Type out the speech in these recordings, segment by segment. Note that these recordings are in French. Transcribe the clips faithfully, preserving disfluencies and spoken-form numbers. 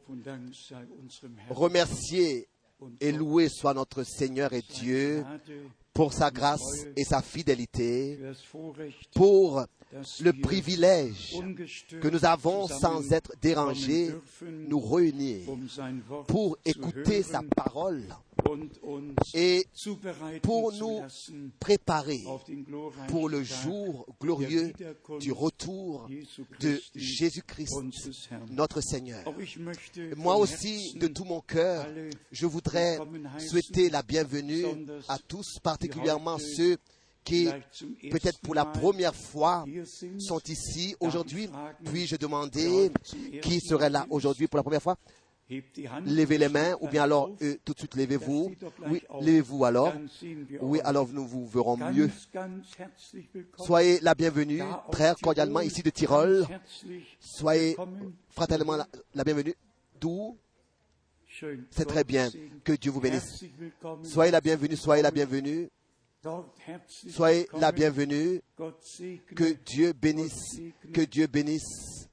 remercier et louer soit notre Seigneur et Dieu pour sa grâce et sa fidélité, pour le privilège que nous avons sans être dérangés, nous réunir pour écouter sa parole et pour nous préparer pour le jour glorieux du retour de Jésus-Christ, notre Seigneur. Moi aussi, de tout mon cœur, je voudrais souhaiter la bienvenue à tous, particulièrement ceux qui, peut-être pour la première fois, sont ici aujourd'hui. Puis-je demander qui serait là aujourd'hui pour la première fois? Levez les mains, ou bien alors euh, tout de suite levez-vous. Oui, levez-vous alors. Oui, alors nous vous verrons mieux. Soyez la bienvenue, très cordialement, ici de Tyrol. Soyez fraternellement la, la bienvenue. D'où? C'est très bien. Que Dieu vous bénisse. Soyez la bienvenue, soyez la bienvenue. Soyez la bienvenue. Que Dieu bénisse. Que Dieu bénisse.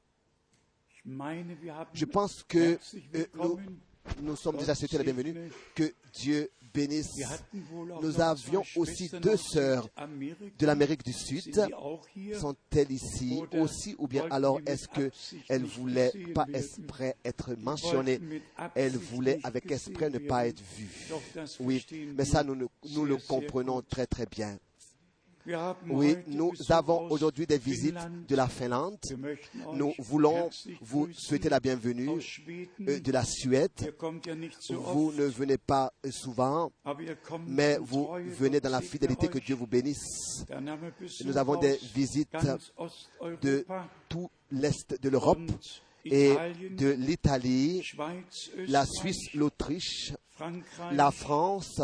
Je pense que euh, nous, nous sommes déjà souhaités la bienvenue. Que Dieu bénisse. Nous avions aussi deux sœurs de l'Amérique du Sud. Sont-elles ici aussi? Ou bien alors est-ce qu'elles ne voulaient pas exprès être mentionnées? Elles voulaient avec exprès ne pas être vues. Oui, mais ça nous, nous le comprenons très très bien. Oui, nous avons aujourd'hui des visites de la Finlande. Nous voulons vous souhaiter la bienvenue euh, de la Suède. Vous ne venez pas souvent, mais vous venez dans la fidélité. Que Dieu vous bénisse. Nous avons des visites de tout l'Est de l'Europe et de l'Italie, la Suisse, l'Autriche, la France.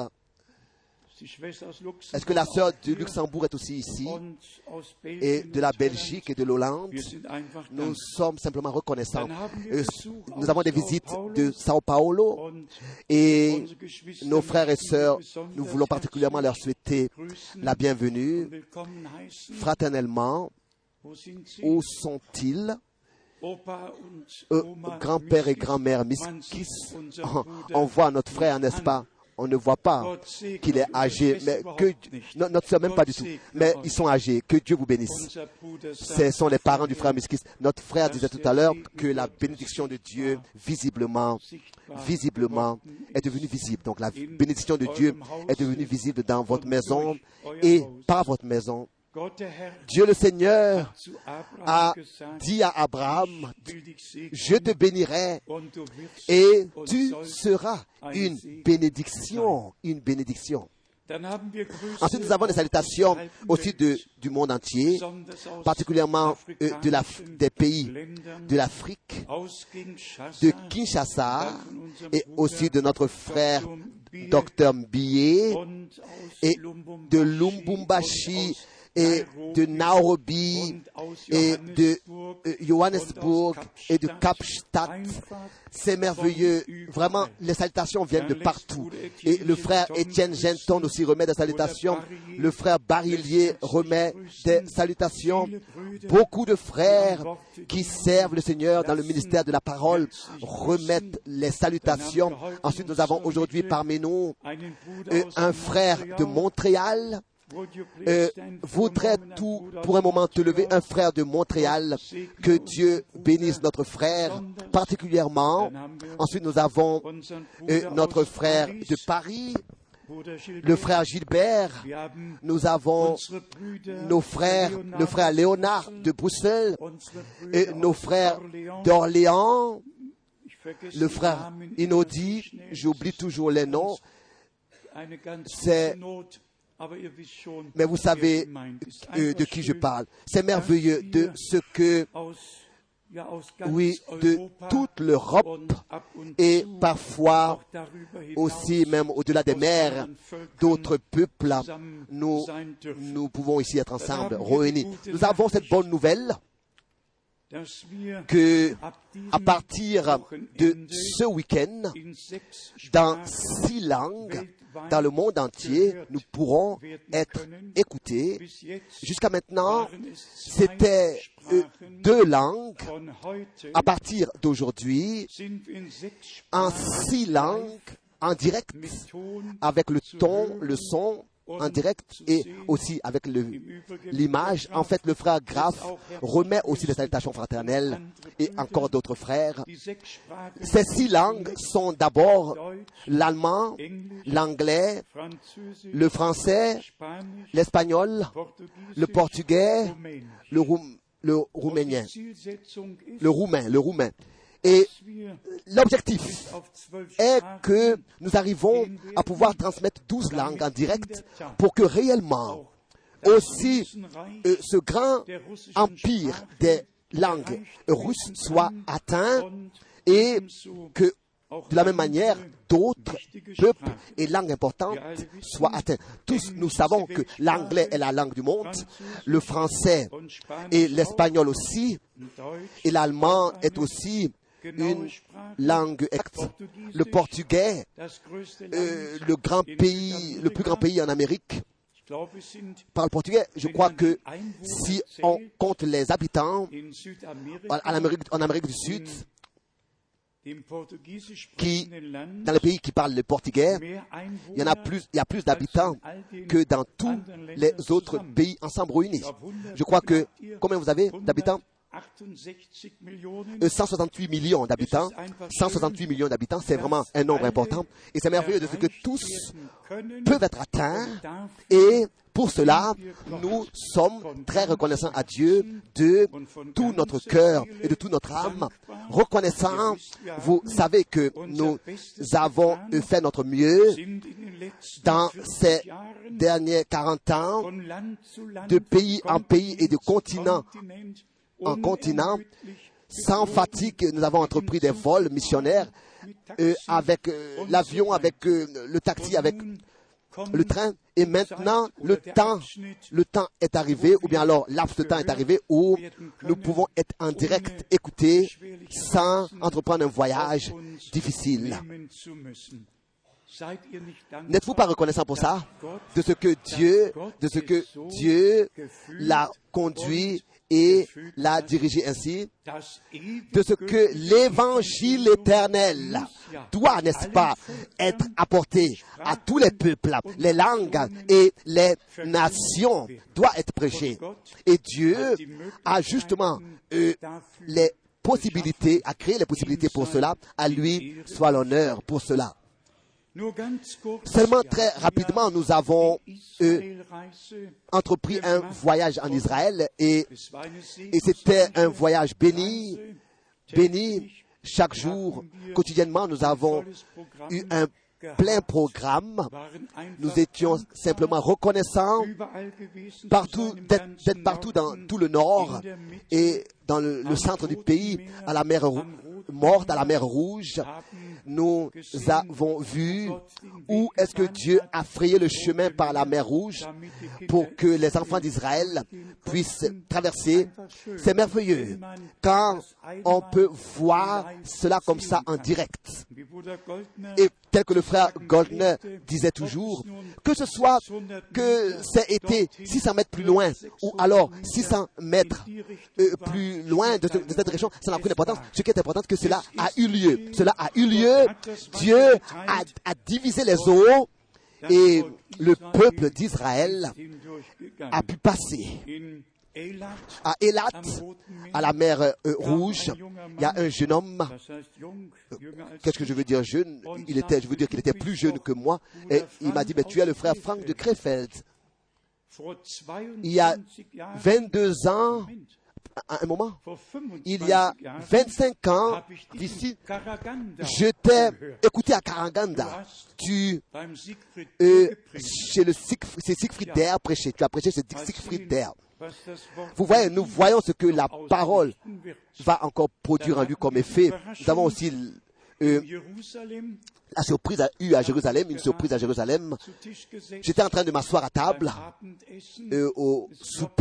Est-ce que la sœur du Luxembourg est aussi ici? Et de la Belgique et de l'Hollande? Nous sommes simplement reconnaissants. Nous avons des visites de Sao Paulo et nos frères et sœurs, nous voulons particulièrement leur souhaiter la bienvenue fraternellement. Où sont-ils? Euh, grand-père et grand-mère Miskis, on, on voit notre frère, n'est-ce pas? On ne voit pas qu'il est âgé, mais que non, notre soeur même pas du tout, mais ils sont âgés. Que Dieu vous bénisse. Ce sont les parents du frère Miskis. Notre frère disait tout à l'heure que la bénédiction de Dieu visiblement, visiblement est devenue visible. Donc la bénédiction de Dieu est devenue visible dans votre maison et par votre maison. Dieu le Seigneur a dit à Abraham, je te bénirai et tu seras une bénédiction, une bénédiction. Ensuite, nous avons des salutations aussi de, du monde entier, particulièrement euh, de la, des pays de l'Afrique, de Kinshasa et aussi de notre frère Docteur Mbié et de Lubumbashi et de Nairobi et de euh, Johannesburg et de Kapstadt. C'est merveilleux. Vraiment, les salutations viennent de partout. Et le frère Étienne Genton aussi remet des salutations. Le frère Barillier remet des salutations. Beaucoup de frères qui servent le Seigneur dans le ministère de la parole remettent les salutations. Ensuite, nous avons aujourd'hui parmi nous euh, un frère de Montréal. Euh, voudrais tout pour un moment te lever, un frère de Montréal. Que Dieu bénisse notre frère particulièrement. Ensuite, nous avons euh, notre frère de Paris, le frère Gilbert. Nous avons nos frères, le frère Léonard de Bruxelles, et nos frères d'Orléans, le frère Inodi. J'oublie toujours les noms. C'est Mais vous savez euh, de qui je parle. C'est merveilleux de ce que, oui, de toute l'Europe et parfois aussi même au-delà des mers, d'autres peuples, nous, nous pouvons ici être ensemble, réunis. Nous avons cette bonne nouvelle que à partir de ce week-end, dans six langues, dans le monde entier, nous pourrons être écoutés. Jusqu'à maintenant, c'était euh, deux langues. À partir d'aujourd'hui, en six langues, en direct, avec le ton, le son, en direct et aussi avec le, l'image. En fait, le frère Graf remet aussi des salutations fraternelles et encore d'autres frères. Ces six langues sont d'abord l'allemand, l'anglais, le français, l'espagnol, le portugais, le, roum, le rouménien, le roumain, le roumain. Et l'objectif est que nous arrivons à pouvoir transmettre douze langues en direct pour que réellement aussi euh, ce grand empire des langues russes soit atteint et que de la même manière d'autres peuples et langues importantes soient atteints. Tous nous savons que l'anglais est la langue du monde, le français et l'espagnol aussi, et l'allemand est aussi une langue exacte. Le portugais, euh, le grand pays, le plus grand pays en Amérique, parle portugais. Je crois que si on compte les habitants en Amérique, en Amérique du Sud, qui, dans les pays qui parlent le portugais, il y en a plus, il y a plus d'habitants que dans tous les autres pays ensemble réunis. Je crois que, combien vous avez d'habitants? cent soixante-huit millions d'habitants. cent soixante-huit millions d'habitants, c'est vraiment un nombre important. Et c'est merveilleux de ce que tous peuvent être atteints. Et pour cela, nous sommes très reconnaissants à Dieu de tout notre cœur et de toute notre âme. Reconnaissants, vous savez que nous avons fait notre mieux dans ces derniers quarante ans, de pays en pays et de continent en continent, sans fatigue. Nous avons entrepris des vols missionnaires euh, avec euh, l'avion, avec euh, le taxi, avec le train. Et maintenant, le temps, le temps est arrivé, ou bien alors laps de temps est arrivé où nous pouvons être en direct, écouter, sans entreprendre un voyage difficile. N'êtes-vous pas reconnaissant pour ça? De ce que Dieu, de ce que Dieu l'a conduit et l'a dirigé ainsi, de ce que l'évangile éternel doit, n'est-ce pas, être apporté à tous les peuples, les langues et les nations, doit être prêché. Et Dieu a justement euh, les possibilités, a créé les possibilités pour cela. À lui soit l'honneur pour cela. Seulement très rapidement, nous avons euh, entrepris un voyage en Israël et, et c'était un voyage béni, béni. Chaque jour, quotidiennement, nous avons eu un plein programme. Nous étions simplement reconnaissants partout, d'être, d'être partout dans tout le nord et dans le, le centre du pays, à la mer Morte, à la mer Rouge. Nous avons vu où est-ce que Dieu a frayé le chemin par la mer Rouge pour que les enfants d'Israël puissent traverser. C'est merveilleux quand on peut voir cela comme ça en direct. Et tel que le frère Goldner disait toujours, que ce soit que c'est été six cents mètres plus loin ou alors six cents mètres euh, plus loin de, de cette région, ça n'a aucune importance. Ce qui est important, c'est que cela a eu lieu. Cela a eu lieu. Dieu a, a divisé les eaux et le peuple d'Israël a pu passer. À Élat, à la mer euh, Rouge, il y a un jeune homme. Euh, qu'est-ce que je veux dire jeune? Il était, je veux dire qu'il était plus jeune que moi. Et il m'a dit, mais tu es le frère Frank de Krefeld. Il y a vingt-deux ans, à un moment, il y a vingt-cinq ans, d'ici, je t'ai écouté à Karaganda. Tu, euh, chez le Siegfried, c'est Siegfried Der prêché. Tu as prêché chez Siegfried Der. Vous voyez, nous voyons ce que la parole va encore produire en lui comme effet. Nous avons aussi euh, la surprise a eu à Jérusalem, une surprise à Jérusalem. J'étais en train de m'asseoir à table euh, au souper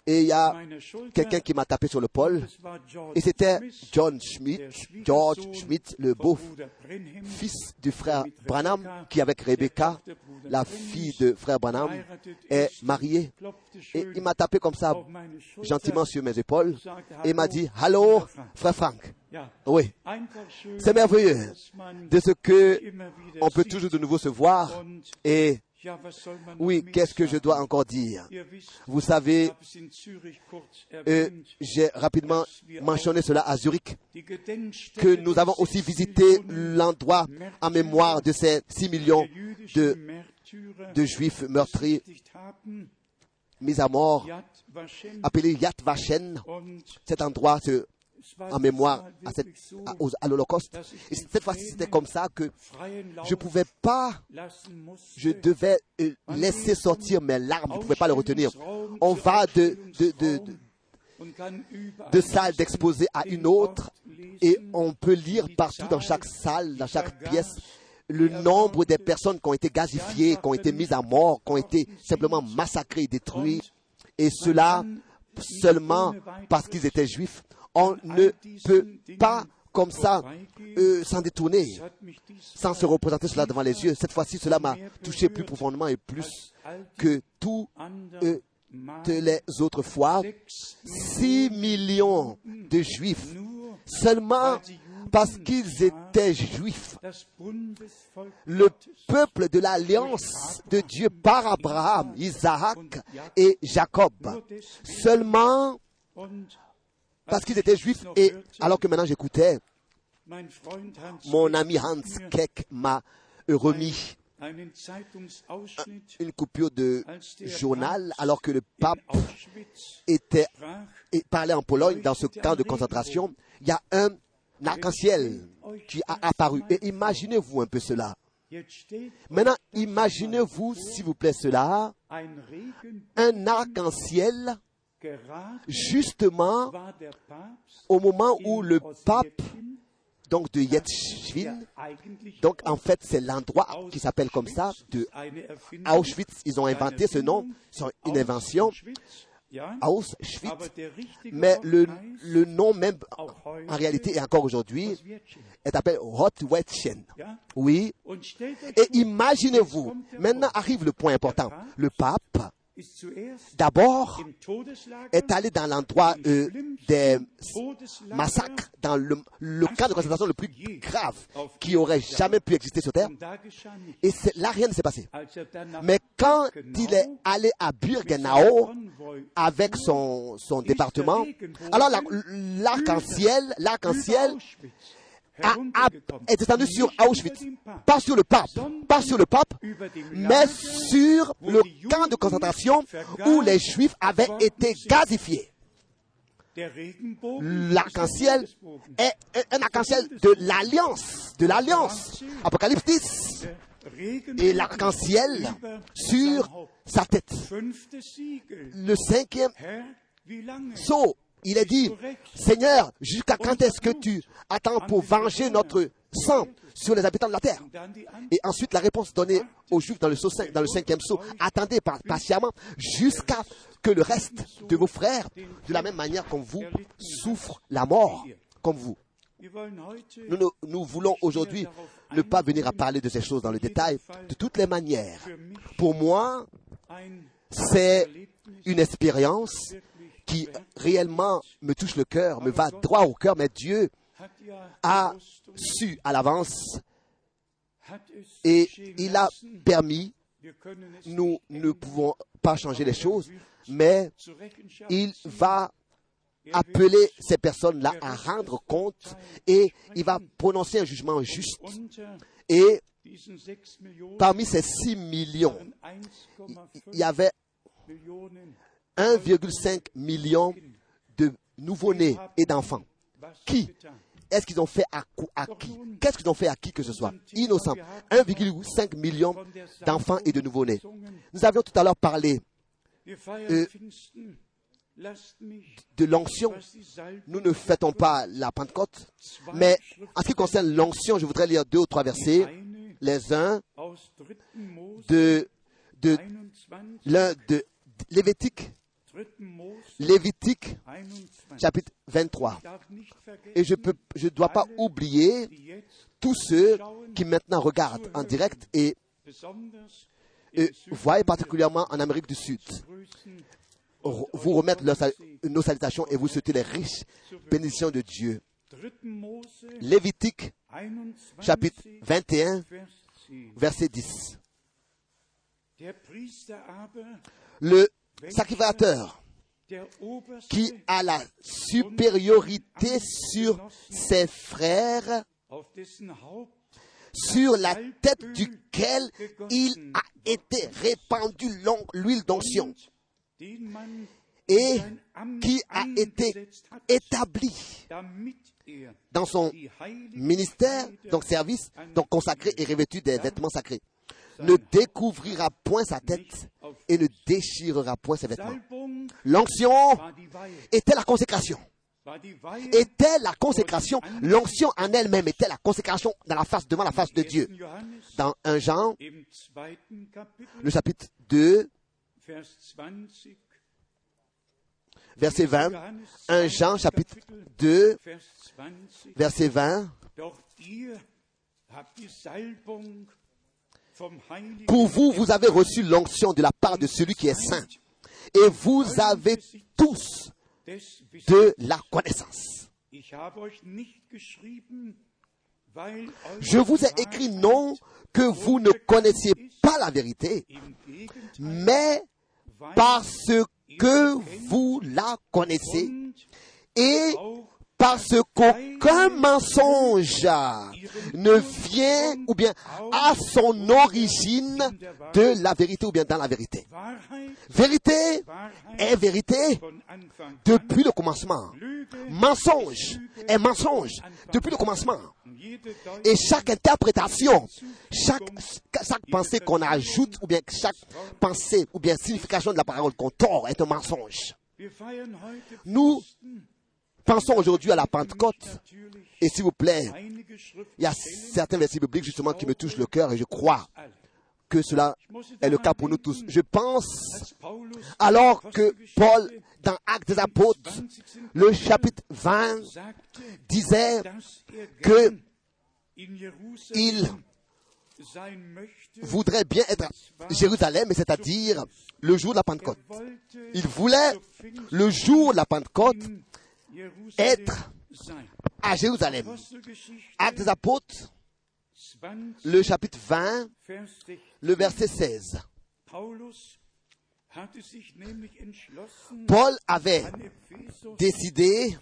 Et il y a quelqu'un qui m'a tapé sur l'épaule, et c'était John Schmidt, George Schmidt, le beau-fils du frère Branham, qui avec Rebecca, la fille de frère Branham, est marié. Et il m'a tapé comme ça, gentiment sur mes épaules, et il m'a dit, « Allô, frère Frank ?» Oui, c'est merveilleux de ce que on peut toujours de nouveau se voir. Et oui, qu'est-ce que je dois encore dire? Vous savez, euh, j'ai rapidement mentionné cela à Zurich, que nous avons aussi visité l'endroit en mémoire de ces six millions de, de Juifs meurtris, mis à mort, appelé Yad Vashem. Cet endroit, ce en mémoire à, cette, à, à l'Holocauste. Et cette fois-ci, c'était comme ça que je ne pouvais pas, je devais euh, laisser sortir mes larmes, je ne pouvais pas les retenir. On va de, de, de, de, de salle d'exposé à une autre et on peut lire partout dans chaque salle, dans chaque pièce, le nombre des personnes qui ont été gazifiées, qui ont été mises à mort, qui ont été simplement massacrées et détruites. Et cela seulement parce qu'ils étaient juifs. On ne peut pas, comme ça, euh, s'en détourner, sans se représenter cela devant les yeux. Cette fois-ci, cela m'a touché plus profondément et plus que toutes euh, les autres fois. Six millions de Juifs, seulement parce qu'ils étaient Juifs. Le peuple de l'alliance de Dieu par Abraham, Isaac et Jacob, seulement parce qu'ils étaient juifs. Et alors que maintenant j'écoutais, mon ami Hans Keck m'a remis une coupure de journal alors que le pape était et parlait en Pologne dans ce camp de concentration. Il y a un arc-en-ciel qui a apparu. Et imaginez-vous un peu cela. Maintenant, imaginez-vous, s'il vous plaît, cela. Un arc-en-ciel justement au moment où le pape, donc de Yetschwin, donc en fait c'est l'endroit qui s'appelle comme ça, de Auschwitz, ils ont inventé ce nom, c'est une invention, Auschwitz, mais le, le nom même en réalité et encore aujourd'hui est appelé Rottweitschen. Oui, et imaginez-vous, maintenant arrive le point important, le pape d'abord est allé dans l'endroit euh, des massacres, dans le, le camp de concentration le plus grave qui aurait jamais pu exister sur Terre. Et là, rien ne s'est passé. Mais quand il est allé à Birkenau avec son, son département, alors la, l'arc-en-ciel, l'arc-en-ciel A, a, est descendu sur Auschwitz, pas sur le pape, pas sur le pape, mais sur le camp de concentration où les Juifs avaient été gazifiés. L'arc-en-ciel est un arc-en-ciel de l'alliance, de l'alliance. Apocalypse dix. Et l'arc-en-ciel sur sa tête. Le cinquième sceau. Il est dit, Seigneur, jusqu'à quand est-ce que tu attends pour venger notre sang sur les habitants de la terre? Et ensuite, la réponse donnée aux Juifs dans le, sceau cinq, dans le cinquième sceau, attendez patiemment jusqu'à que le reste de vos frères, de la même manière comme vous, souffrent la mort comme vous. Nous, nous, nous voulons aujourd'hui ne pas venir à parler de ces choses dans le détail. De toutes les manières, pour moi, c'est une expérience qui réellement me touche le cœur, me va droit au cœur, mais Dieu a su à l'avance et il a permis, nous ne pouvons pas changer les choses, mais il va appeler ces personnes-là à rendre compte et il va prononcer un jugement juste. Et parmi ces six millions, il y avait un virgule cinq million de nouveau-nés et d'enfants. Qui est-ce qu'ils ont fait à, à qui? Qu'est-ce qu'ils ont fait à qui que ce soit? Innocent. un virgule cinq million d'enfants et de nouveau-nés. Nous avions tout à l'heure parlé euh, de l'onction. Nous ne fêtons pas la Pentecôte, mais en ce qui concerne l'onction, je voudrais lire deux ou trois versets. Les uns de, de l'un de Lévitique Lévitique, chapitre vingt-trois. Et je peux, je ne dois pas oublier tous ceux qui maintenant regardent en direct et, et voient particulièrement en Amérique du Sud, vous remettre leur, nos salutations et vous souhaiter les riches bénédictions de Dieu. Lévitique, chapitre vingt et un, verset dix. Le sacrificateur qui a la supériorité sur ses frères, sur la tête duquel il a été répandu l'huile d'onction, et qui a été établi dans son ministère, donc service, donc consacré et revêtu des vêtements sacrés, ne découvrira point sa tête et ne déchirera point ses vêtements. L'onction était la consécration. Était la consécration. L'onction en elle-même était la consécration dans la face, devant la face de Dieu. Dans un Jean, le chapitre deux, verset vingt, un Jean, chapitre deux, verset vingt. Pour vous, vous avez reçu l'onction de la part de celui qui est saint, et vous avez tous de la connaissance. Je vous ai écrit non que vous ne connaissiez pas la vérité, mais parce que vous la connaissez, et parce qu'aucun mensonge ne vient ou bien à son origine de la vérité ou bien dans la vérité. Vérité est vérité depuis le commencement. Mensonge est mensonge depuis le commencement. Et chaque interprétation, chaque, chaque pensée qu'on ajoute ou bien chaque pensée ou bien signification de la parole qu'on tord est un mensonge. Nous pensons aujourd'hui à la Pentecôte, et s'il vous plaît, il y a certains versets bibliques justement qui me touchent le cœur et je crois que cela est le cas pour nous tous. Je pense, alors que Paul, dans Actes des Apôtres, le chapitre vingt, disait que il voudrait bien être à Jérusalem, c'est-à-dire le jour de la Pentecôte. Il voulait, le jour de la Pentecôte, être à Jérusalem. Actes des Apôtres, le chapitre vingt, le verset seize. Paul avait décidé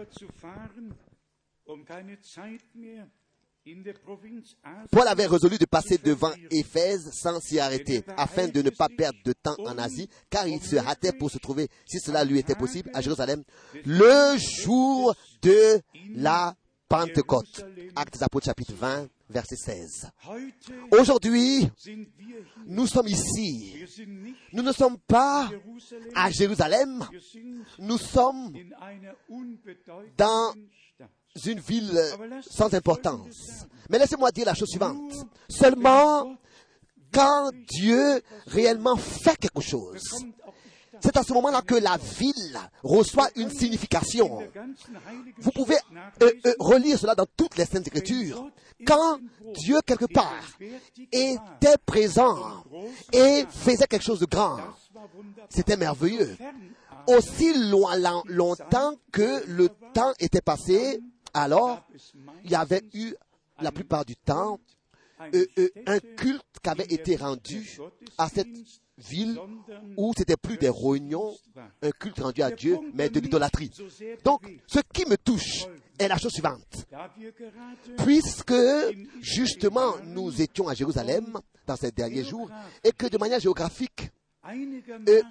Paul avait résolu de passer devant Éphèse sans s'y arrêter, afin de ne pas perdre de temps en Asie, car il se hâtait pour se trouver, si cela lui était possible, à Jérusalem, le jour de la Pentecôte. Actes des Apôtres, chapitre vingt, verset seize. Aujourd'hui, nous sommes ici. Nous ne sommes pas à Jérusalem. Nous sommes dans une ville sans importance. Mais laissez-moi dire la chose suivante. Seulement quand Dieu réellement fait quelque chose, c'est à ce moment-là que la ville reçoit une signification. Vous pouvez euh, euh, relire cela dans toutes les Saintes Écritures. Quand Dieu, quelque part, était présent et faisait quelque chose de grand, c'était merveilleux. Aussi loin, longtemps que le temps était passé, alors il y avait eu, la plupart du temps, euh, euh, un culte qui avait été rendu à cette ville où c'était plus des réunions, un culte rendu à Dieu, mais de l'idolâtrie. Donc, ce qui me touche est la chose suivante. Puisque, justement, nous étions à Jérusalem dans ces derniers jours, et que de manière géographique, euh,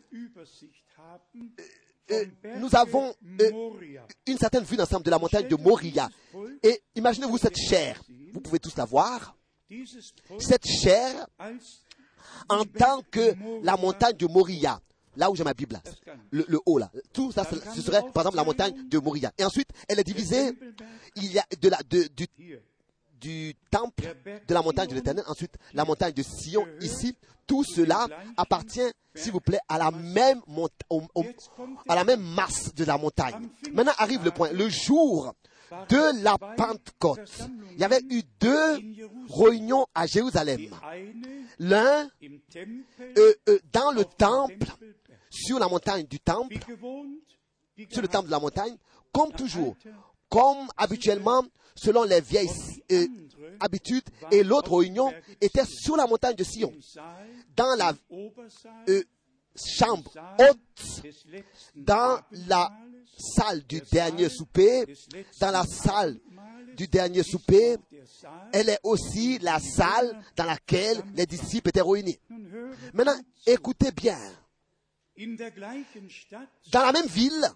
euh, nous avons euh, une certaine vue d'ensemble de la montagne de Moria. Et imaginez-vous cette chair, vous pouvez tous la voir, cette chair en tant que la montagne de Moria, là où j'ai ma Bible, le, le haut là, tout ça, ce serait par exemple la montagne de Moria. Et ensuite, elle est divisée, il y a de la, de, du, du temple, de la montagne de l'Éternel, ensuite la montagne de Sion, ici, tout cela appartient, s'il vous plaît, à la même mont- au- au- à la même masse de la montagne. Maintenant arrive le point, le jour de la Pentecôte, il y avait eu deux réunions à Jérusalem. L'un euh, euh, dans le temple, sur la montagne du temple, sur le temple de la montagne, comme toujours, comme habituellement, selon les vieilles euh, habitudes, et l'autre réunion était sur la montagne de Sion, dans la euh, chambre haute, dans la salle du dernier souper, dans la salle du dernier souper, elle est aussi la salle dans laquelle les disciples étaient réunis. Maintenant, écoutez bien. Dans la même ville,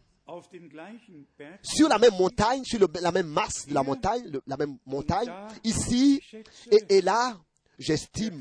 sur la même montagne, sur le, la même masse de la montagne, le, la même montagne, ici et, et là, j'estime,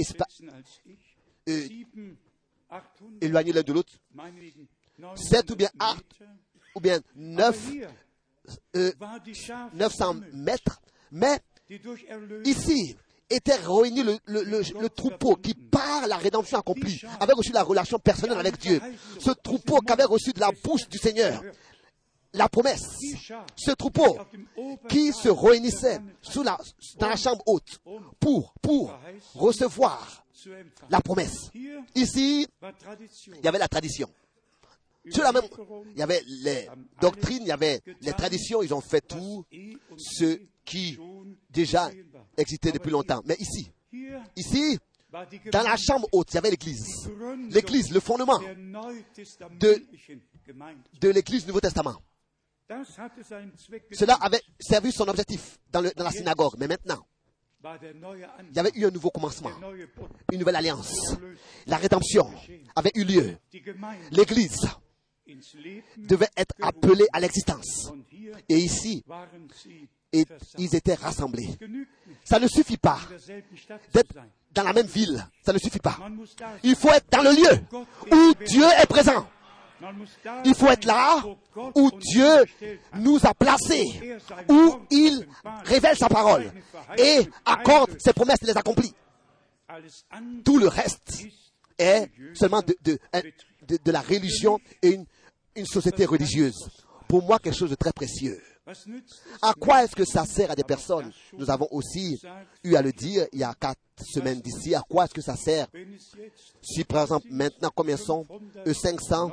euh, éloigné l'un de l'autre, sept ou bien acht ou bien neuf, euh, neuf cents mètres, mais ici était réuni le, le, le, le troupeau qui, par la rédemption accomplie, avait reçu la relation personnelle avec Dieu. Ce troupeau qui avait reçu de la bouche du Seigneur la promesse. Ce troupeau qui se réunissait sous la, dans la chambre haute pour, pour recevoir la promesse. Ici, il y avait la tradition. Sur la même, il y avait les doctrines, il y avait les traditions, ils ont fait tout ce qui déjà existait depuis longtemps. Mais ici, ici, dans la chambre haute, il y avait l'église. L'église, le fondement de, de l'église du Nouveau Testament. Cela avait servi son objectif dans, le, dans la synagogue. Mais maintenant, il y avait eu un nouveau commencement, une nouvelle alliance. La rédemption avait eu lieu. L'église devait être appelée à l'existence. Et ici, et ils étaient rassemblés. Ça ne suffit pas d'être dans la même ville. Ça ne suffit pas. Il faut être dans le lieu où Dieu est présent. Il faut être là où Dieu nous a placés, où il révèle sa parole et accorde ses promesses et les accomplit. Tout le reste est seulement de, de, de, de la religion et une, une société religieuse. Pour moi, quelque chose de très précieux. À quoi est-ce que ça sert à des personnes? Nous avons aussi eu à le dire il y a quatre semaines d'ici. À quoi est-ce que ça sert? Si par exemple maintenant, combien sont euh, cinq cent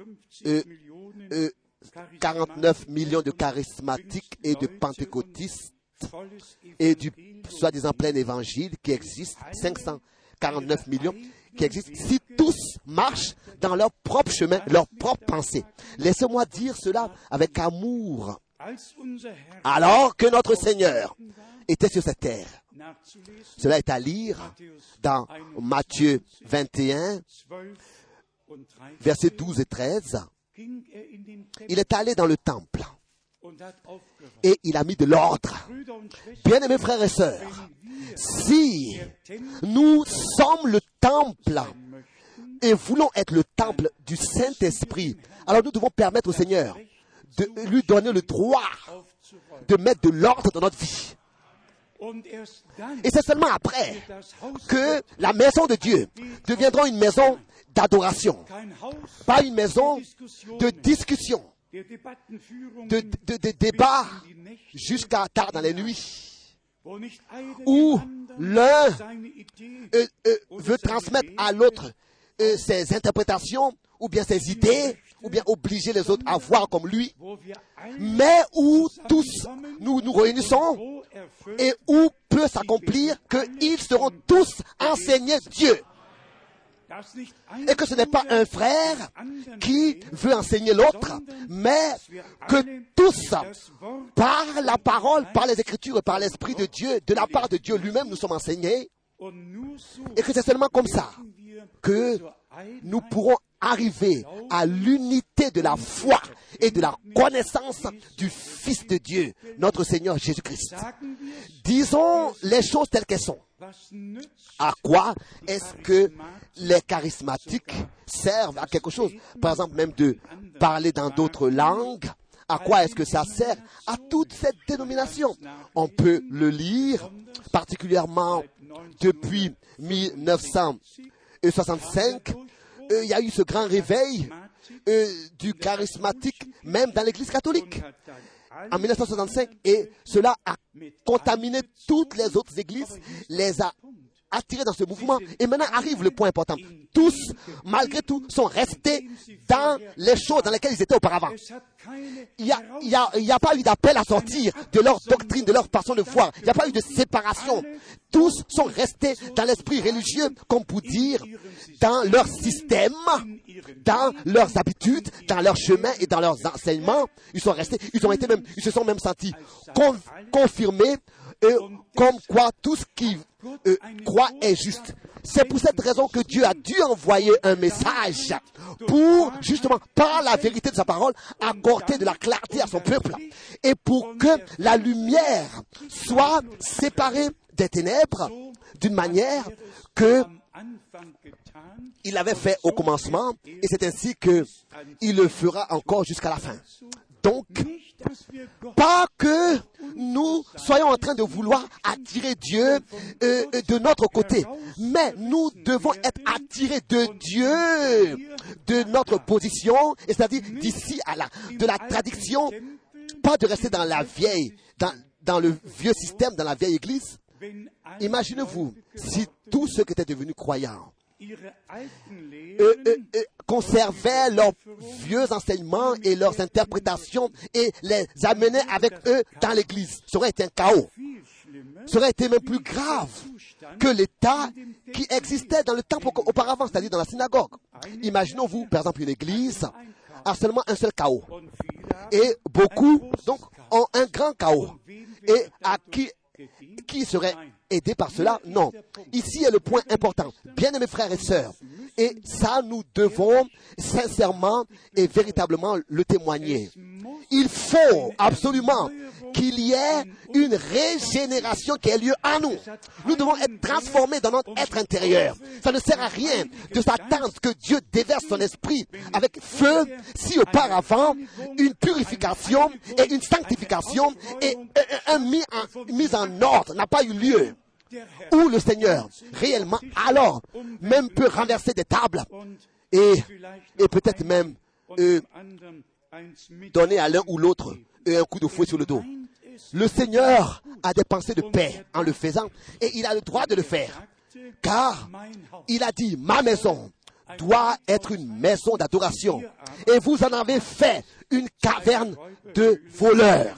quarante-neuf millions de charismatiques et de pentecôtistes et du soi-disant plein évangile qui existe, cinq cent quarante-neuf millions qui existent, si tous marchent dans leur propre chemin, leur propre pensée. Laissez-moi dire cela avec amour. Alors que notre Seigneur était sur cette terre. Cela est à lire dans Matthieu vingt et un, versets douze et treize. Il est allé dans le temple et il a mis de l'ordre. Bien-aimés frères et sœurs, si nous sommes le temple et voulons être le temple du Saint-Esprit, alors nous devons permettre au Seigneur de lui donner le droit de mettre de l'ordre dans notre vie. Et c'est seulement après que la maison de Dieu deviendra une maison d'adoration, pas une maison de discussion, de, de, de débat jusqu'à tard dans les nuits, où l'un euh, euh, veut transmettre à l'autre euh, ses interprétations ou bien ses idées, ou bien obliger les autres à voir comme lui, mais où tous nous nous réunissons et où peut s'accomplir qu'ils seront tous enseignés Dieu. Et que ce n'est pas un frère qui veut enseigner l'autre, mais que tous, par la parole, par les Écritures, par l'Esprit de Dieu, de la part de Dieu lui-même, nous sommes enseignés, et que c'est seulement comme ça que nous pourrons arriver à l'unité de la foi et de la connaissance du Fils de Dieu, notre Seigneur Jésus-Christ. Disons les choses telles qu'elles sont. À quoi est-ce que les charismatiques servent à quelque chose? Par exemple, même de parler dans d'autres langues À quoi est-ce que ça sert? À toute cette dénomination. On peut le lire, particulièrement depuis mille neuf cent soixante-cinq. Euh, il y a eu ce grand réveil euh, du charismatique, même dans l'Église catholique. En mille neuf cent soixante-cinq, et cela a contaminé toutes les autres églises, les a attirés dans ce mouvement. Et maintenant arrive le point important. Tous, malgré tout, sont restés dans les choses dans lesquelles ils étaient auparavant. Il n'y a, il y a, il y a pas eu d'appel à sortir de leur doctrine, de leur façon de voir. Il n'y a pas eu de séparation. Tous sont restés dans l'esprit religieux, comme pour dire, dans leur système, dans leurs habitudes, dans leurs chemins et dans leurs enseignements. Ils sont restés, ils ont été même, ils se sont même sentis con, confirmés, euh, comme quoi tout ce qu'ils euh, croient est juste. C'est pour cette raison que Dieu a dû envoyer un message pour, justement, par la vérité de sa parole, accorder de la clarté à son peuple. Et pour que la lumière soit séparée des ténèbres d'une manière que il avait fait au commencement, et c'est ainsi qu'il le fera encore jusqu'à la fin. Donc, pas que nous soyons en train de vouloir attirer Dieu euh, de notre côté, mais nous devons être attirés de Dieu, de notre position, et c'est-à-dire d'ici à là, de la tradition, pas de rester dans la vieille, dans, dans le vieux système, dans la vieille église. Imaginez-vous si tous ceux qui étaient devenus croyants Euh, euh, euh, conservaient leurs vieux enseignements et leurs interprétations et les amenaient avec eux dans l'église. Ça aurait été un chaos. Ça aurait été même plus grave que l'état qui existait dans le temple auparavant, c'est-à-dire dans la synagogue. Imaginons-vous, par exemple, une église a seulement un seul chaos. Et beaucoup, donc, ont un grand chaos. Et à qui Qui serait aidé par cela? Non. Ici est le point important. Bien-aimés frères et sœurs, et ça nous devons sincèrement et véritablement le témoigner. Il faut absolument qu'il y ait une régénération qui ait lieu en nous. Nous devons être transformés dans notre être intérieur. Ça ne sert à rien de s'attendre que Dieu déverse son esprit avec feu si auparavant une purification et une sanctification et un mis en, mise en ordre n'a pas eu lieu. Où le Seigneur réellement alors même peut renverser des tables et, et peut-être même euh, donner à l'un ou l'autre un coup de fouet sur le dos. Le Seigneur a des pensées de paix en le faisant et il a le droit de le faire. Car il a dit, ma maison doit être une maison d'adoration. Et vous en avez fait une caverne de voleurs.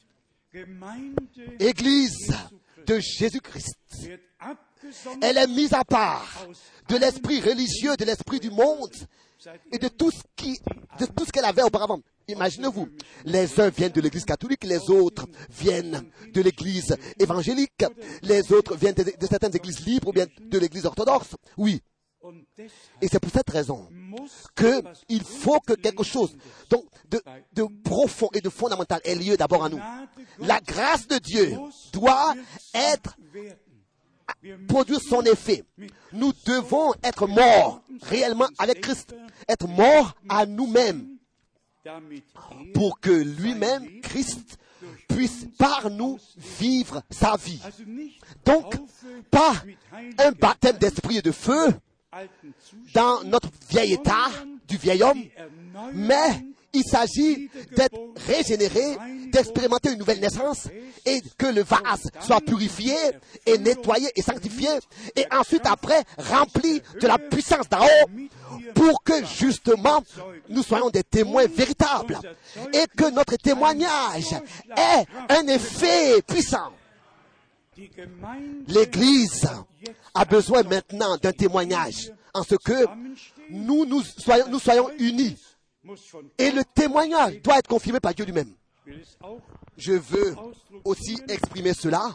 Église de Jésus-Christ. Elle est mise à part de l'esprit religieux, de l'esprit du monde et de tout ce qui, de tout ce qu'elle avait auparavant. Imaginez-vous, les uns viennent de l'église catholique, les autres viennent de l'église évangélique, les autres viennent de, de certaines églises libres ou bien de l'église orthodoxe. Oui. Et c'est pour cette raison qu'il faut que quelque chose donc, de, de profond et de fondamental ait lieu d'abord en nous. La grâce de Dieu doit être produire son effet. Nous devons être morts réellement avec Christ, être morts à nous-mêmes pour que lui-même, Christ, puisse par nous vivre sa vie. Donc, pas un baptême d'esprit et de feu dans notre vieil état du vieil homme, mais il s'agit d'être régénéré, d'expérimenter une nouvelle naissance et que le vase soit purifié et nettoyé et sanctifié et ensuite après rempli de la puissance d'en haut pour que justement nous soyons des témoins véritables et que notre témoignage ait un effet puissant. L'Église a besoin maintenant d'un témoignage en ce que nous, nous, soyons, nous soyons unis. Et le témoignage doit être confirmé par Dieu lui-même. Je veux aussi exprimer cela.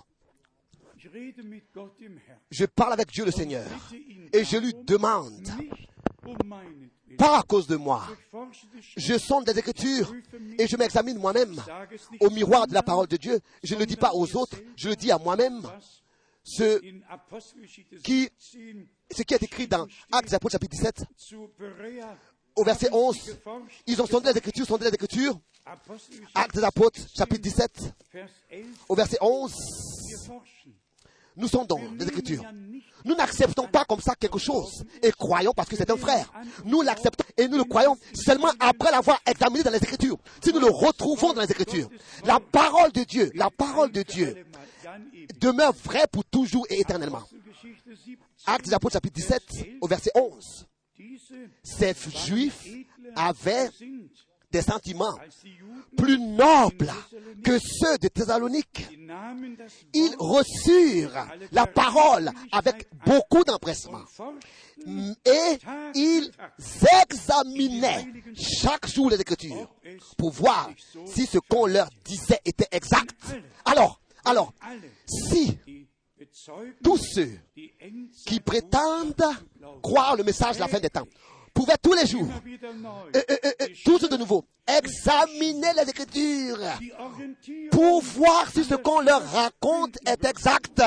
Je parle avec Dieu le Seigneur et je lui demande, pas à cause de moi, je sonde des Écritures et je m'examine moi-même au miroir de la parole de Dieu. Je ne le dis pas aux autres, je le dis à moi-même. Ce qui, ce qui est écrit dans Actes des Apôtres chapitre dix-sept, au verset onze, ils ont sondé les Écritures, sondé les Écritures. Actes des Apôtres, chapitre dix-sept, au verset onze, nous sondons les Écritures. Nous n'acceptons pas comme ça quelque chose et croyons parce que c'est un frère. Nous l'acceptons et nous le croyons seulement après l'avoir examiné dans les Écritures. Si nous le retrouvons dans les Écritures, la parole de Dieu, la parole de Dieu demeure vraie pour toujours et éternellement. Actes des Apôtres, chapitre dix-sept, au verset onze. Ces Juifs avaient des sentiments plus nobles que ceux de Thessalonique. Ils reçurent la parole avec beaucoup d'empressement et ils examinaient chaque jour les Écritures pour voir si ce qu'on leur disait était exact. Alors, alors, si tous ceux qui prétendent croire le message de la fin des temps pouvaient tous les jours, euh, euh, euh, tous de nouveau, examiner les Écritures pour voir si ce qu'on leur raconte est exact.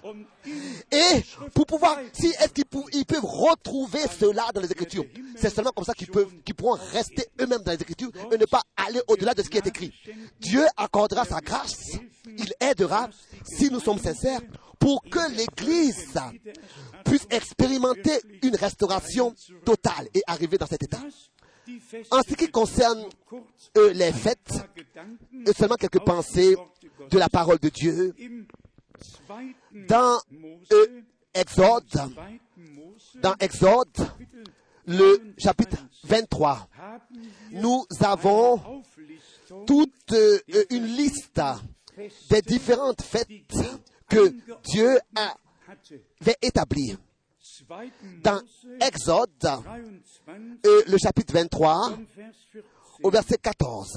Et pour pouvoir, si est-ce qu'ils pou- ils peuvent retrouver cela dans les Écritures. C'est seulement comme ça qu'ils peuvent, qu'ils pourront rester eux-mêmes dans les Écritures et ne pas aller au-delà de ce qui est écrit. Dieu accordera sa grâce, il aidera, si nous sommes sincères, pour que l'Église puisse expérimenter une restauration totale et arriver dans cet état. En ce qui concerne euh, les fêtes, euh, seulement quelques pensées de la parole de Dieu. Dans euh, Exode, dans Exode, le chapitre vingt-trois, nous avons toute euh, une liste des différentes fêtes que Dieu avait établies. Dans Exode, euh, le chapitre vingt-trois, au verset quatorze.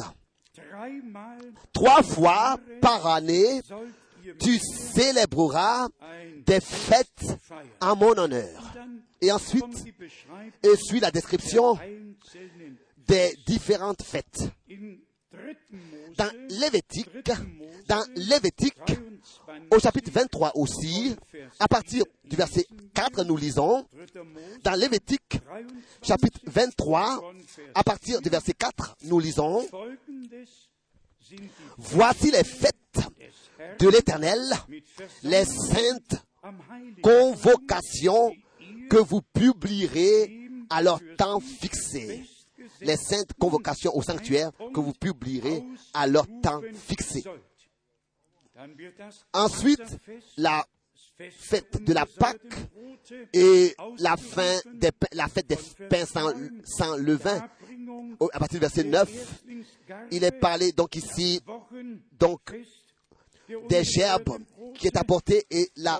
Trois fois par année, tu célébreras des fêtes en mon honneur. Et ensuite, et suit la description des différentes fêtes. Dans Lévitique, dans Lévitique, au chapitre vingt-trois aussi, à partir du verset quatre, nous lisons, dans Lévitique, chapitre vingt-trois, à partir du verset quatre, nous lisons, voici les fêtes de l'Éternel, les saintes convocations que vous publierez à leur temps fixé. Les saintes convocations au sanctuaire que vous publierez à leur temps fixé. Ensuite, la fête de la Pâque et la, fin des, la fête des pains sans, sans levain. À partir du verset neuf, il est parlé donc ici donc des gerbes qui est apporté et la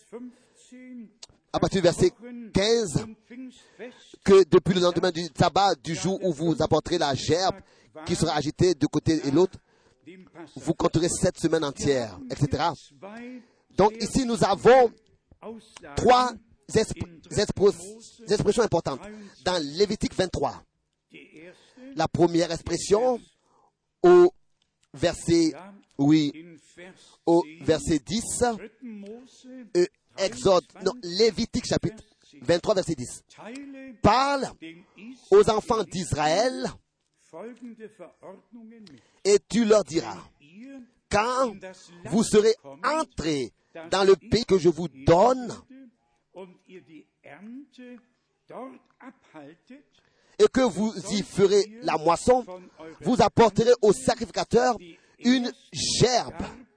à partir du verset quinze, que depuis le lendemain du sabbat, du jour où vous apporterez la gerbe qui sera agitée de côté et l'autre, vous compterez sept semaines entières, et cetera. Donc ici, nous avons trois expressions importantes. Dans Lévitique vingt-trois, la première expression au verset, oui, au verset dix, euh, Exode, non, Lévitique chapitre vingt-trois, verset dix, parle aux enfants d'Israël et tu leur diras, quand vous serez entrés dans le pays que je vous donne et que vous y ferez la moisson, vous apporterez au sacrificateur une gerbe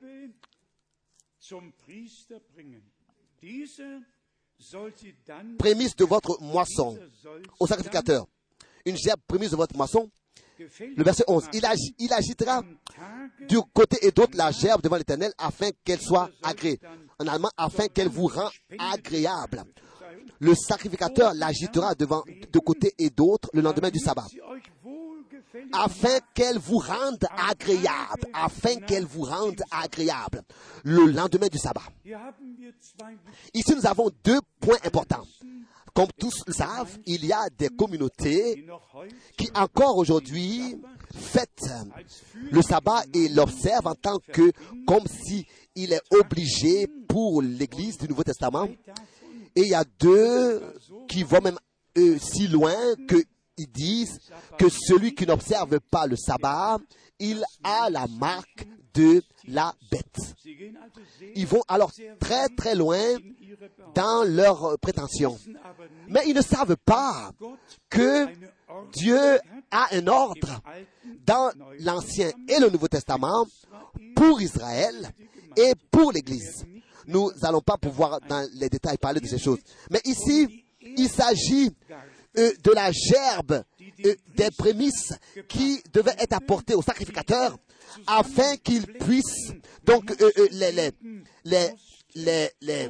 prémisse de votre moisson au sacrificateur. Une gerbe prémisse de votre moisson. Le verset onze. Il, ag, il agitera du côté et d'autre la gerbe devant l'Éternel afin qu'elle soit agréée. En allemand, afin qu'elle vous rend agréable. Le sacrificateur l'agitera devant de côté et d'autre le lendemain du sabbat. Afin qu'elle vous rende agréable, afin qu'elle vous rende agréable, le lendemain du sabbat. Ici, nous avons deux points importants. Comme tous le savent, il y a des communautés qui encore aujourd'hui fêtent le sabbat et l'observent en tant que, comme si il est obligé pour l'Église du Nouveau Testament. Et il y a deux qui vont même euh, si loin que ils disent que celui qui n'observe pas le sabbat, il a la marque de la bête. Ils vont alors très très loin dans leurs prétentions. Mais ils ne savent pas que Dieu a un ordre dans l'Ancien et le Nouveau Testament pour Israël et pour l'Église. Nous n'allons pas pouvoir dans les détails parler de ces choses. Mais ici, il s'agit euh, de la gerbe euh, des prémices qui devaient être apportées au sacrificateur afin qu'il puisse donc euh, euh, les, les, les, les, les,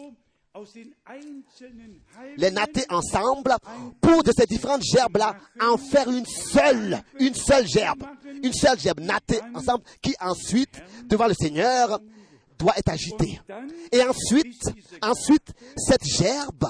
les natter ensemble pour de ces différentes gerbes-là en faire une seule, une seule gerbe, une seule gerbe nattée ensemble qui ensuite, devant le Seigneur, doit être agitée. Et ensuite, ensuite, cette gerbe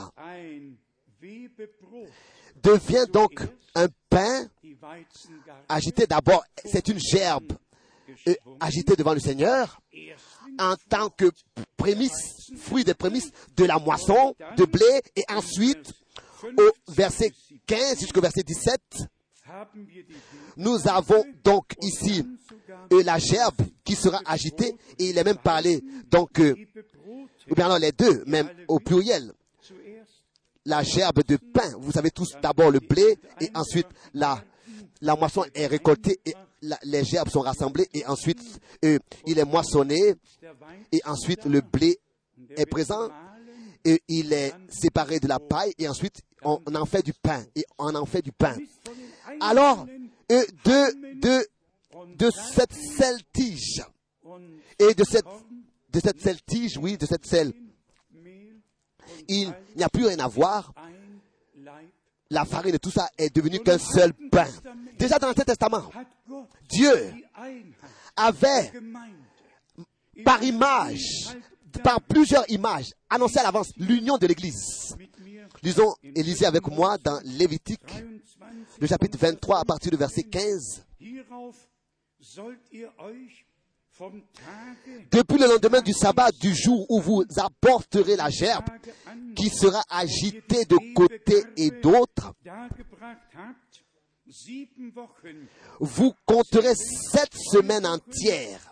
devient donc un pain agité. D'abord, c'est une gerbe euh, agitée devant le Seigneur en tant que prémisse, fruit des prémices de la moisson de blé. Et ensuite, au verset quinze jusqu'au verset dix-sept, nous avons donc ici euh, la gerbe qui sera agitée, et il est même parlé, donc, euh, ou bien alors les deux, même au pluriel. La gerbe de pain, vous savez tous, d'abord le blé, et ensuite la, la moisson est récoltée, et la, les gerbes sont rassemblées, et ensuite euh, il est moissonné, et ensuite le blé est présent, et il est séparé de la paille, et ensuite on en fait du pain, et on en fait du pain. Alors, euh, de, de, de cette seule tige, et de cette, de cette seule tige, oui, de cette selle, il n'y a plus rien à voir. La farine et tout ça est devenu qu'un seul pain. Déjà dans l'Ancien Testament, Dieu avait, par image, par plusieurs images, annoncé à l'avance l'union de l'Église. Lisons et lisez avec moi dans Lévitique, le chapitre vingt-trois, à partir du verset quinze. Depuis le lendemain du sabbat, du jour où vous apporterez la gerbe, qui sera agitée de côté et d'autre, vous compterez sept semaines entières.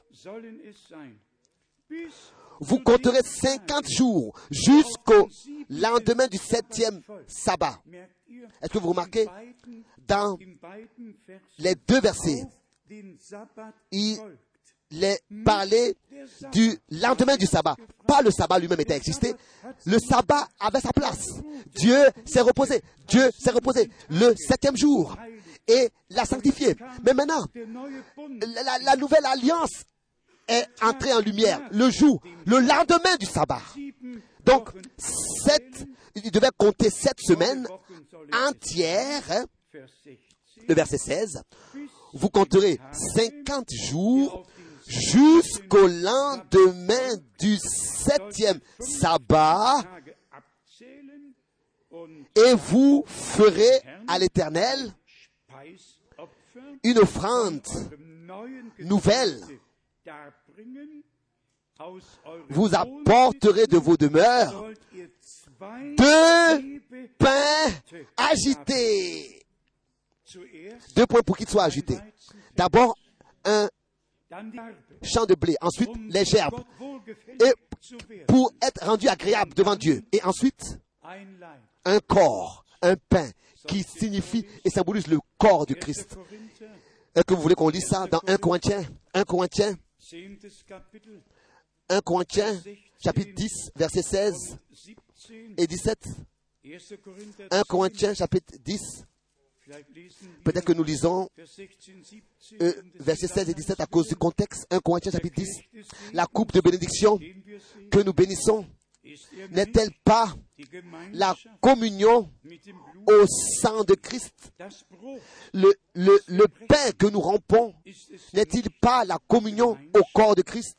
Vous compterez cinquante jours jusqu'au lendemain du septième sabbat. Est-ce que vous remarquez? Dans les deux versets, il les parler du lendemain du sabbat. Pas le sabbat lui-même était existé. Le sabbat avait sa place. Dieu s'est reposé. Dieu s'est reposé le septième jour et l'a sanctifié. Mais maintenant, la, la nouvelle alliance est entrée en lumière le jour, le lendemain du sabbat. Donc, sept, il devait compter sept semaines entières. Hein, le verset seize. Vous compterez cinquante jours jusqu'au lendemain du septième sabbat, et vous ferez à l'Éternel une offrande nouvelle. Vous apporterez de vos demeures deux pains agités. Deux points pour qu'ils soient agités. D'abord, un champ de blé, ensuite les gerbes, et pour être rendu agréable devant Dieu, et ensuite un corps, un pain qui signifie et symbolise le corps du Christ. Est-ce que vous voulez qu'on lise ça dans un Corinthiens, un Corinthiens, un Corinthiens, chapitre dix, versets seize et dix-sept. un Corinthiens, chapitre dix. Peut-être que nous lisons euh, versets seize et dix-sept à cause du contexte. un Corinthiens chapitre dix. La coupe de bénédiction que nous bénissons n'est-elle pas la communion au sang de Christ? Le, le, le pain que nous rompons n'est-il pas la communion au corps de Christ?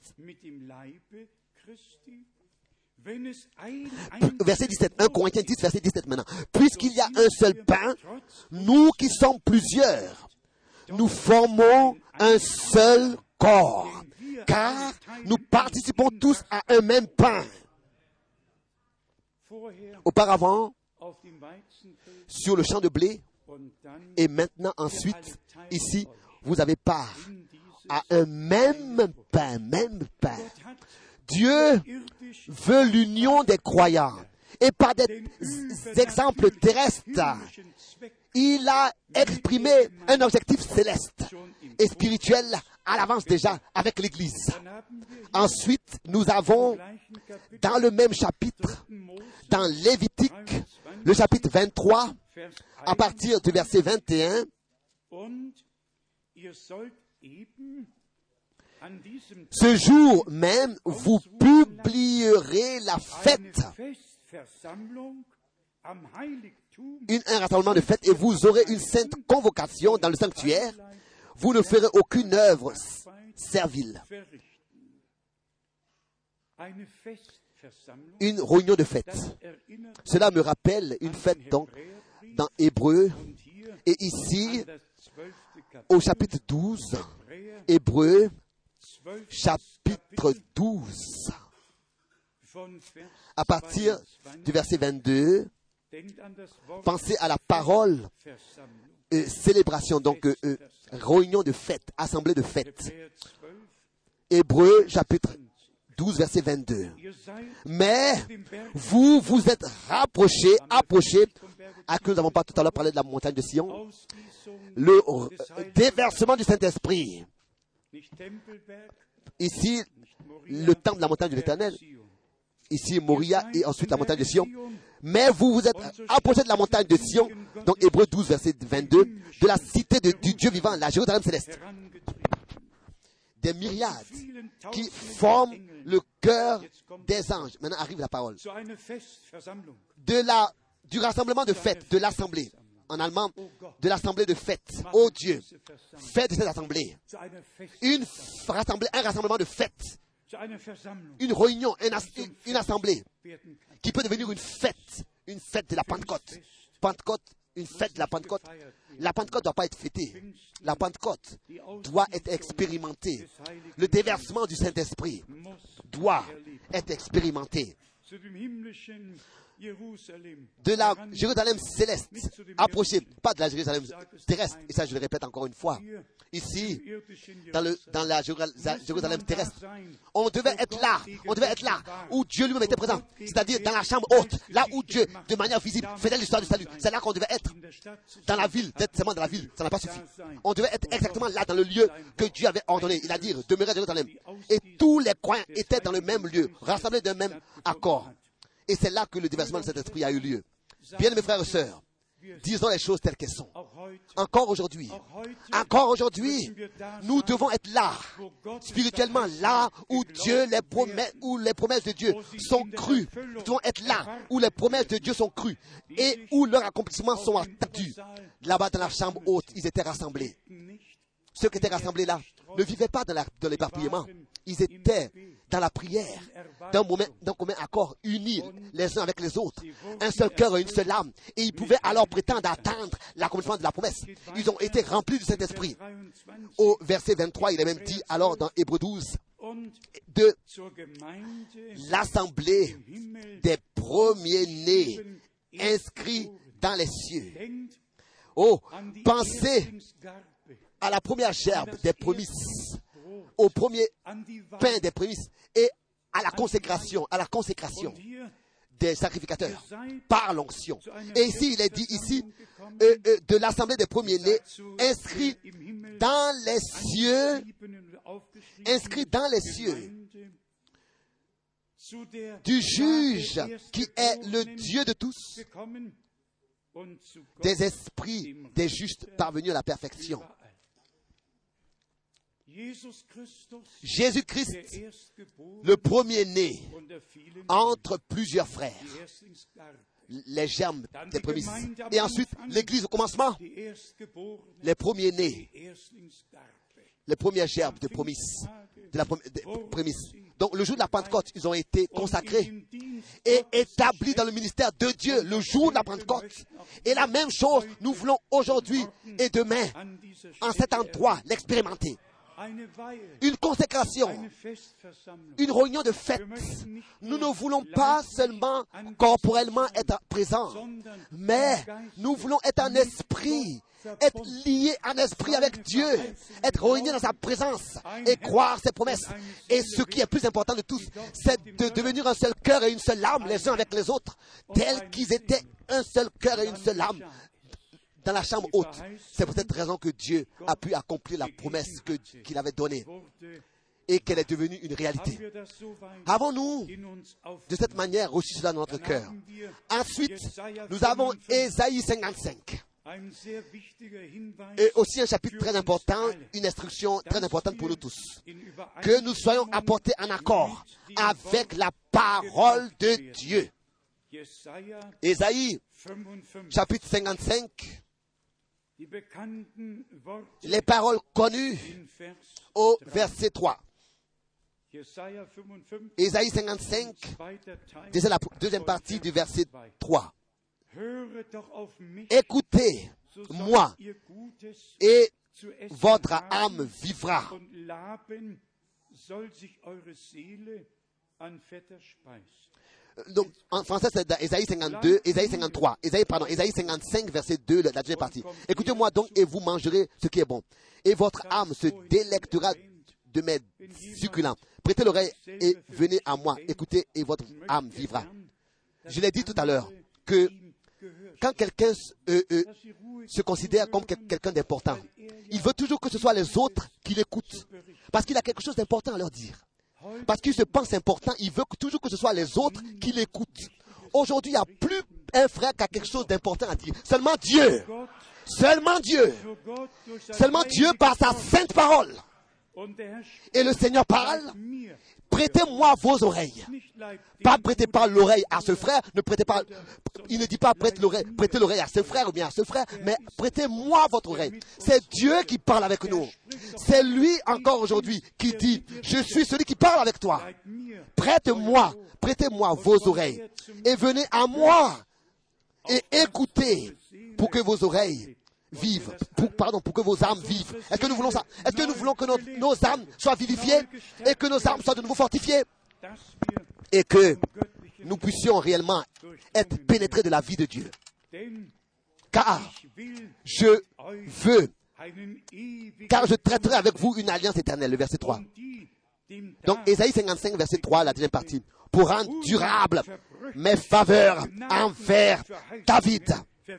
Verset dix-sept, un Corinthiens dix, verset dix-sept maintenant. Puisqu'il y a un seul pain, nous qui sommes plusieurs, nous formons un seul corps, car nous participons tous à un même pain. Auparavant, sur le champ de blé, Et maintenant, ensuite, ici, vous avez part à un même pain, même pain. Dieu veut l'union des croyants. Et par des exemples terrestres, il a exprimé un objectif céleste et spirituel à l'avance déjà avec l'Église. Ensuite, nous avons dans le même chapitre, dans Lévitique, le chapitre vingt-trois, à partir du verset vingt et un, ce jour même, vous publierez la fête, une, un rassemblement de fête, et vous aurez une sainte convocation dans le sanctuaire. Vous ne ferez aucune œuvre servile. Une réunion de fête. Cela me rappelle une fête donc dans Hébreux, et ici, au chapitre douze, Hébreux, chapitre douze, à partir du verset vingt-deux, pensez à la parole euh, célébration, donc euh, euh, réunion de fête, assemblée de fête. Hébreux, chapitre douze, verset vingt-deux. Mais vous vous êtes rapprochés, approchés, à que nous n'avons pas tout à l'heure parlé de la montagne de Sion, le euh, déversement du Saint-Esprit. Ici, le temple de la montagne de l'Éternel. Ici, Moria et ensuite la montagne de Sion. Mais vous vous êtes approchés de la montagne de Sion, donc Hébreux douze, verset vingt-deux, de la cité de, du Dieu vivant, la Jérusalem céleste. Des myriades qui forment le cœur des anges. Maintenant arrive la parole. De la, du rassemblement de fête, de l'assemblée. En allemand, de l'assemblée de fête. Oh Dieu, faites de cette assemblée. Une rassemblée, un rassemblement de fête. Une réunion, une, as, une assemblée qui peut devenir une fête, une fête de la Pentecôte. Pentecôte, une fête de la Pentecôte. La Pentecôte ne doit pas être fêtée. La Pentecôte doit être expérimentée. Le déversement du Saint-Esprit doit être expérimenté. De la Jérusalem céleste, approchez, pas de la Jérusalem terrestre, et ça je le répète encore une fois, ici, dans, le, dans la Jérusalem terrestre, on devait être là, on devait être là, où Dieu lui-même était présent, c'est-à-dire dans la chambre haute, là où Dieu, de manière visible, faisait l'histoire du salut, c'est là qu'on devait être, dans la ville, d'être seulement dans la ville, ça n'a pas suffi, on devait être exactement là, dans le lieu que Dieu avait ordonné, il a dit, demeurer à Jérusalem, et tous les croyants étaient dans le même lieu, rassemblés d'un même accord. Et c'est là que le déversement de cet esprit a eu lieu. Bien, mes frères et sœurs, disons les choses telles qu'elles sont. Encore aujourd'hui, encore aujourd'hui, nous devons être là, spirituellement là où Dieu, les promesses, où les promesses de Dieu sont crues. Nous devons être là où les promesses de Dieu sont crues et où leurs accomplissements sont attendus. Là-bas dans la chambre haute, ils étaient rassemblés. Ceux qui étaient rassemblés là ne vivaient pas dans, la, dans l'éparpillement. Ils étaient dans la prière, d'un moment, d'un commun accord, unis les uns avec les autres, un seul cœur et une seule âme. Et ils pouvaient alors prétendre attendre l'accomplissement de la promesse. Ils ont été remplis du Saint-Esprit. Au verset vingt-trois, il est même dit, alors dans Hébreux douze, de l'assemblée des premiers-nés inscrits dans les cieux. Oh, pensez à la première gerbe des prémices, au premier pain des prémices et à la consécration, à la consécration des sacrificateurs par l'onction. Et ici, il est dit ici euh, euh, de l'assemblée des premiers-nés inscrits dans les cieux, inscrits dans les cieux, du juge qui est le Dieu de tous, des esprits des justes parvenus à la perfection. Jésus-Christ, le premier-né entre plusieurs frères, les germes des prémices. Et ensuite, l'Église au commencement, les premiers-nés, les premières gerbes de prémices, de la prémisse. Donc, le jour de la Pentecôte, ils ont été consacrés et établis dans le ministère de Dieu, le jour de la Pentecôte. Et la même chose, nous voulons aujourd'hui et demain, en cet endroit, l'expérimenter. une consécration, une réunion de fête. Nous ne voulons pas seulement corporellement être présents, mais nous voulons être en esprit, être liés en esprit avec Dieu, être réunis dans sa présence et croire ses promesses. Et ce qui est plus important de tous, c'est de devenir un seul cœur et une seule âme les uns avec les autres, tels qu'ils étaient un seul cœur et une seule âme dans la chambre haute. C'est pour cette raison que Dieu a pu accomplir la promesse que, qu'il avait donnée et qu'elle est devenue une réalité. Avons-nous de cette manière reçu cela dans notre cœur? Ensuite, nous avons Ésaïe cinquante-cinq. Et aussi un chapitre très important, une instruction très importante pour nous tous. Que nous soyons apportés en accord avec la parole de Dieu. Ésaïe, chapitre cinquante-cinq, les paroles connues au verset trois. Ésaïe cinquante-cinq, c'est la deuxième partie du verset trois. Écoutez-moi et votre âme vivra. Donc, en français, c'est dans Ésaïe cinquante-deux, Ésaïe cinquante-trois, Ésaïe, pardon, Ésaïe cinquante-cinq, verset deux, la deuxième partie. Écoutez-moi donc et vous mangerez ce qui est bon. Et votre âme se délectera de mes succulents. Prêtez l'oreille et venez à moi. Écoutez et votre âme vivra. Je l'ai dit tout à l'heure que quand quelqu'un euh, euh, se considère comme quelqu'un d'important, il veut toujours que ce soit les autres qui l'écoutent. Parce qu'il a quelque chose d'important à leur dire. Parce qu'il se pense important, il veut toujours que ce soit les autres qui l'écoutent. Aujourd'hui, il n'y a plus un frère qui a quelque chose d'important à dire. Seulement Dieu. Seulement Dieu. Seulement Dieu par sa sainte parole. Et le Seigneur parle. Prêtez-moi vos oreilles. Pas prêtez pas l'oreille à ce frère. Ne prêtez pas. Il ne dit pas prêtez l'oreille, prêtez l'oreille à ce frère ou bien à ce frère, mais prêtez-moi votre oreille. C'est Dieu qui parle avec nous. C'est lui encore aujourd'hui qui dit, je suis celui qui parle avec toi. Prête-moi, prêtez-moi vos oreilles et venez à moi et écoutez pour que vos oreilles vivent, pour, pardon, pour que vos âmes vivent. Est-ce que nous voulons ça? Est-ce que nous voulons que nos, nos âmes soient vivifiées et que nos âmes soient de nouveau fortifiées et que nous puissions réellement être pénétrés de la vie de Dieu? Car je veux, car je traiterai avec vous une alliance éternelle, le verset trois. Donc, Ésaïe cinquante-cinq, verset trois, la deuxième partie. Pour rendre durable mes faveurs envers David.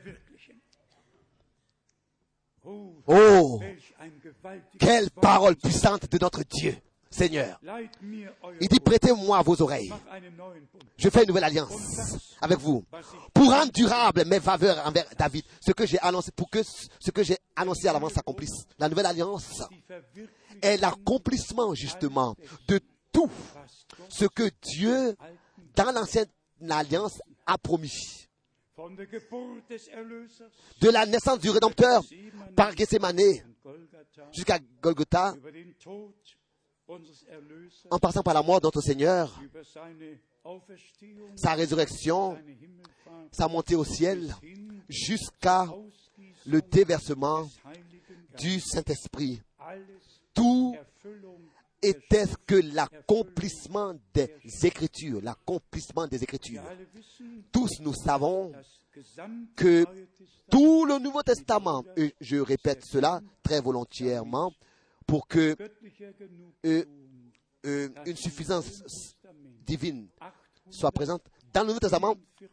Oh, quelle parole puissante de notre Dieu, Seigneur. Il dit, prêtez-moi vos oreilles. Je fais une nouvelle alliance avec vous. Pour rendre durable mes faveurs envers David. Ce que j'ai annoncé, pour que ce que j'ai annoncé à l'avance s'accomplisse. La nouvelle alliance est l'accomplissement, justement, de tout ce que Dieu, dans l'ancienne alliance, a promis. De la naissance du Rédempteur par Gethsémane jusqu'à Golgotha, en passant par la mort de notre Seigneur, sa résurrection, sa montée au ciel, jusqu'à le déversement du Saint-Esprit. Tout était que l'accomplissement des Écritures, l'accomplissement des Écritures. Tous nous savons que tout le Nouveau Testament, et je répète cela très volontiers, pour que euh, euh, une suffisance divine soit présente, dans le Nouveau Testament,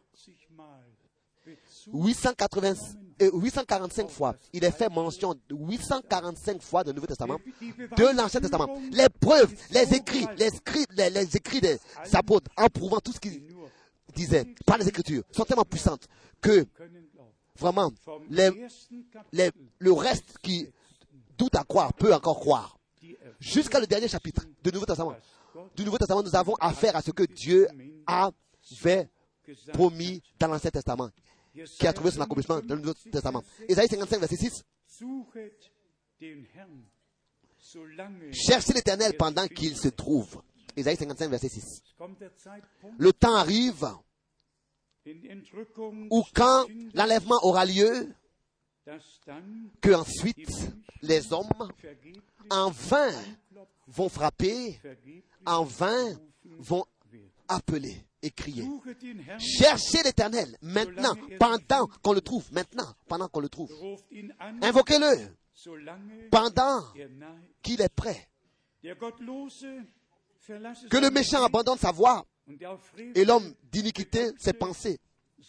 huit cent quatre-vingts, euh, huit cent quarante-cinq fois, il est fait mention de huit cent quarante-cinq fois dans le Nouveau Testament, de l'Ancien Testament. Les preuves, les écrits, les écrits, les, les écrits des apôtres, en prouvant tout ce qu'ils disaient par les Écritures, sont tellement puissantes que, vraiment, les, les, le reste qui doute à croire peut encore croire. Jusqu'à le dernier chapitre du Nouveau Testament. Du Nouveau Testament, nous avons affaire à ce que Dieu avait promis dans l'Ancien Testament, qui a trouvé son accomplissement dans le Nouveau Testament. Ésaïe cinquante-cinq, verset six. Cherchez l'Éternel pendant qu'il se trouve. Ésaïe cinquante-cinq, verset six. Le temps arrive où quand l'enlèvement aura lieu, que ensuite les hommes en vain vont frapper, en vain vont appeler et crier. Cherchez l'Éternel maintenant, pendant qu'on le trouve, maintenant, pendant qu'on le trouve. Invoquez-le pendant qu'il est prêt. Que le méchant abandonne sa voie et l'homme d'iniquité ses pensées.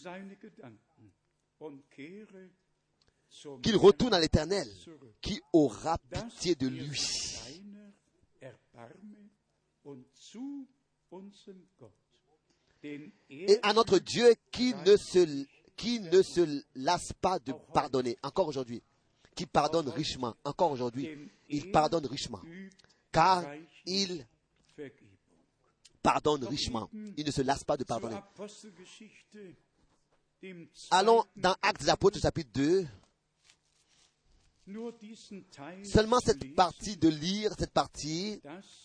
Qu'il retourne à l'Éternel, qui aura pitié de lui. Et à notre Dieu qui ne se, qui ne se lasse pas de pardonner, encore aujourd'hui, qui pardonne richement, encore aujourd'hui, il pardonne richement, car il pardonne richement, il ne se lasse pas de pardonner. Allons dans Actes des Apôtres, chapitre deux. Seulement cette partie de lire, cette partie,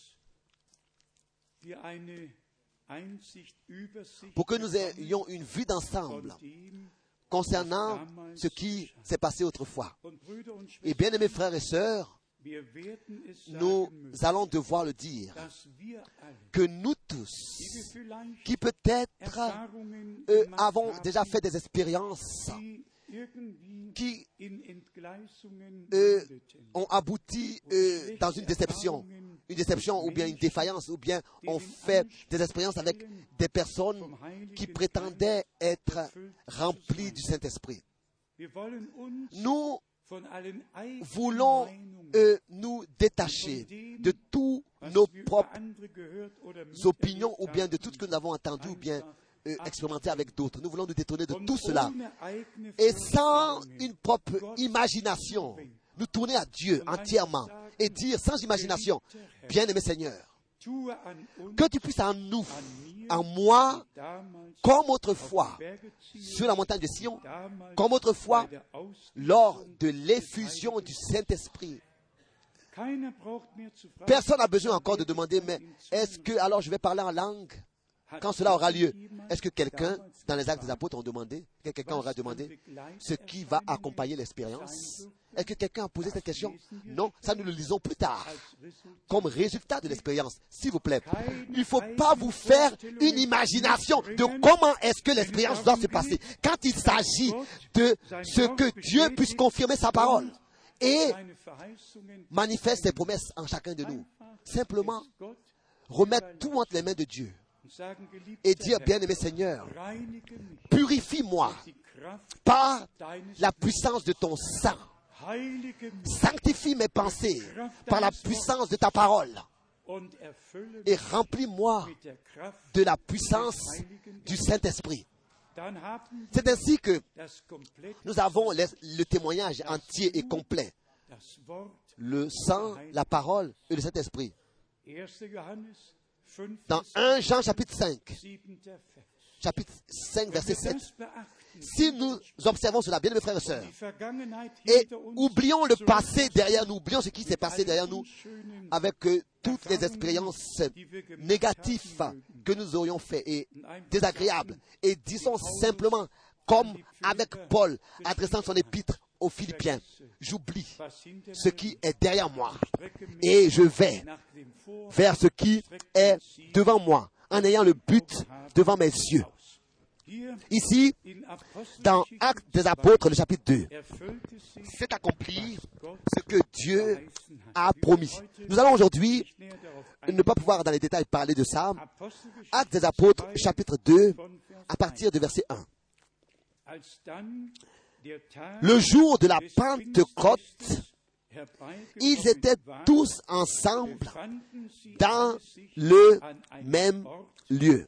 pour que nous ayons une vue d'ensemble concernant ce qui s'est passé autrefois. Et bien aimés frères et sœurs, nous allons devoir le dire, que nous tous, qui peut-être euh, avons déjà fait des expériences qui euh, ont abouti euh, dans une déception, une déception ou bien une défaillance, ou bien ont fait des expériences avec des personnes qui prétendaient être remplies du Saint-Esprit. Nous voulons euh, nous détacher de tous nos propres opinions ou bien de tout ce que nous avons entendu ou bien euh, expérimenté avec d'autres. Nous voulons nous détourner de tout cela. Et sans une propre imagination, nous tourner à Dieu entièrement et dire sans imagination, bien-aimé Seigneur, que tu puisses en nous, en moi, comme autrefois, sur la montagne de Sion, comme autrefois, lors de l'effusion du Saint-Esprit. Personne n'a besoin encore de demander, mais est-ce que alors je vais parler en langue quand cela aura lieu? Est-ce que quelqu'un, dans les Actes des Apôtres, ont demandé, que quelqu'un aura demandé ce qui va accompagner l'expérience? Est-ce que quelqu'un a posé cette question? Non, ça nous le lisons plus tard. Comme résultat de l'expérience, s'il vous plaît, il ne faut pas vous faire une imagination de comment est-ce que l'expérience doit se passer quand il s'agit de ce que Dieu puisse confirmer sa parole et manifeste ses promesses en chacun de nous. Simplement, remettre tout entre les mains de Dieu et dire, bien-aimé Seigneur, purifie-moi par la puissance de ton sang. Sanctifie mes pensées par la puissance de ta parole et remplis-moi de la puissance du Saint-Esprit. C'est ainsi que nous avons le, le témoignage entier et complet. Le sang, la parole et le Saint-Esprit. Dans premier Jean chapitre cinq, chapitre cinq, verset sept, si nous observons cela, bien mes frères et sœurs, et oublions le passé derrière nous, oublions ce qui s'est passé derrière nous, avec euh, toutes les expériences négatives que nous aurions fait et désagréables, et disons simplement, comme avec Paul, adressant son épître aux Philippiens, j'oublie ce qui est derrière moi et je vais vers ce qui est devant moi, en ayant le but devant mes yeux. Ici, dans Actes des Apôtres, le chapitre deux, c'est accompli ce que Dieu a promis. Nous allons aujourd'hui ne pas pouvoir dans les détails parler de ça. Actes des Apôtres, chapitre deux, à partir du verset un. Le jour de la Pentecôte, ils étaient tous ensemble dans le même lieu.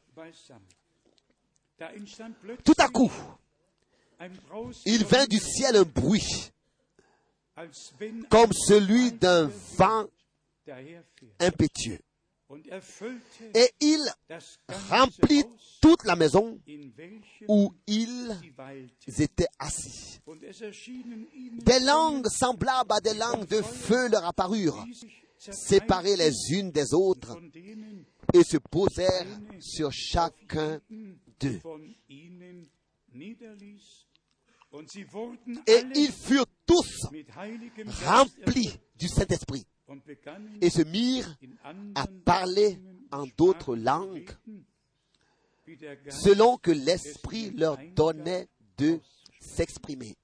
Tout à coup, il vint du ciel un bruit, comme celui d'un vent impétueux. Et il remplit toute la maison où ils étaient assis. Des langues semblables à des langues de feu leur apparurent, séparées les unes des autres, et se posèrent sur chacun d'eux. Et ils furent tous remplis du Saint-Esprit et se mirent à parler en d'autres langues selon que l'Esprit leur donnait de s'exprimer.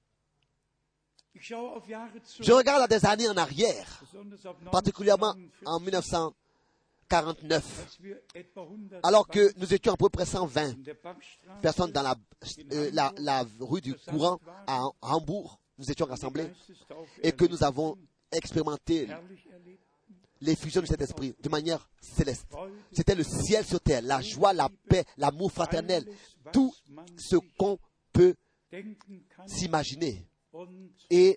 Je regarde à des années en arrière, particulièrement en mille neuf cent quarante-neuf, alors que nous étions à peu près cent vingt personnes dans la, euh, la, la rue du Courant à Hambourg. Nous étions rassemblés et que nous avons expérimenté l'effusion de cet esprit de manière céleste. C'était le ciel sur terre, la joie, la paix, l'amour fraternel, tout ce qu'on peut s'imaginer et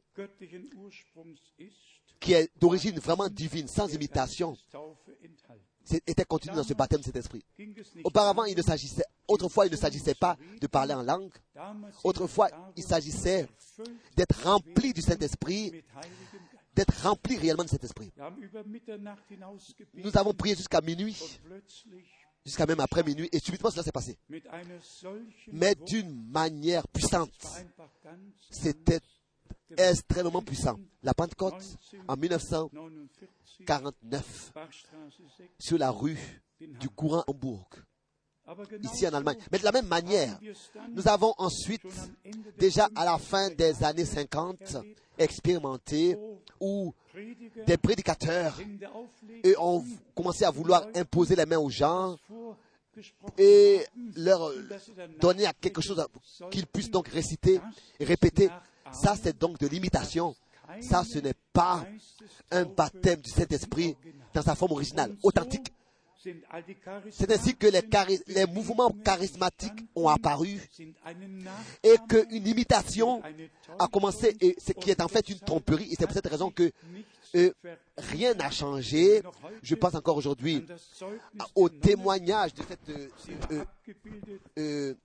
qui est d'origine vraiment divine, sans imitation, était contenu dans ce baptême de cet esprit. Auparavant, il ne s'agissait, autrefois, il ne s'agissait pas de parler en langue. Autrefois, il s'agissait d'être rempli du Saint-Esprit, d'être rempli réellement de cet esprit. Nous avons prié jusqu'à minuit, jusqu'à même après minuit, et subitement cela s'est passé. Mais d'une manière puissante. C'était extrêmement puissant. La Pentecôte, en mille neuf cent quarante-neuf, sur la rue du Courant Hambourg, ici en Allemagne. Mais de la même manière, nous avons ensuite, déjà à la fin des années cinquante, expérimenté où des prédicateurs et ont commencé à vouloir imposer les mains aux gens et leur donner à quelque chose qu'ils puissent donc réciter et répéter. Ça, c'est donc de l'imitation. Ça, ce n'est pas un baptême du Saint-Esprit dans sa forme originale, authentique. C'est ainsi que les, chari- les mouvements charismatiques ont apparu et qu'une imitation a commencé, et ce qui est en fait une tromperie. Et c'est pour cette raison que euh, rien n'a changé. Je pense encore aujourd'hui au témoignage de cette euh, euh, euh,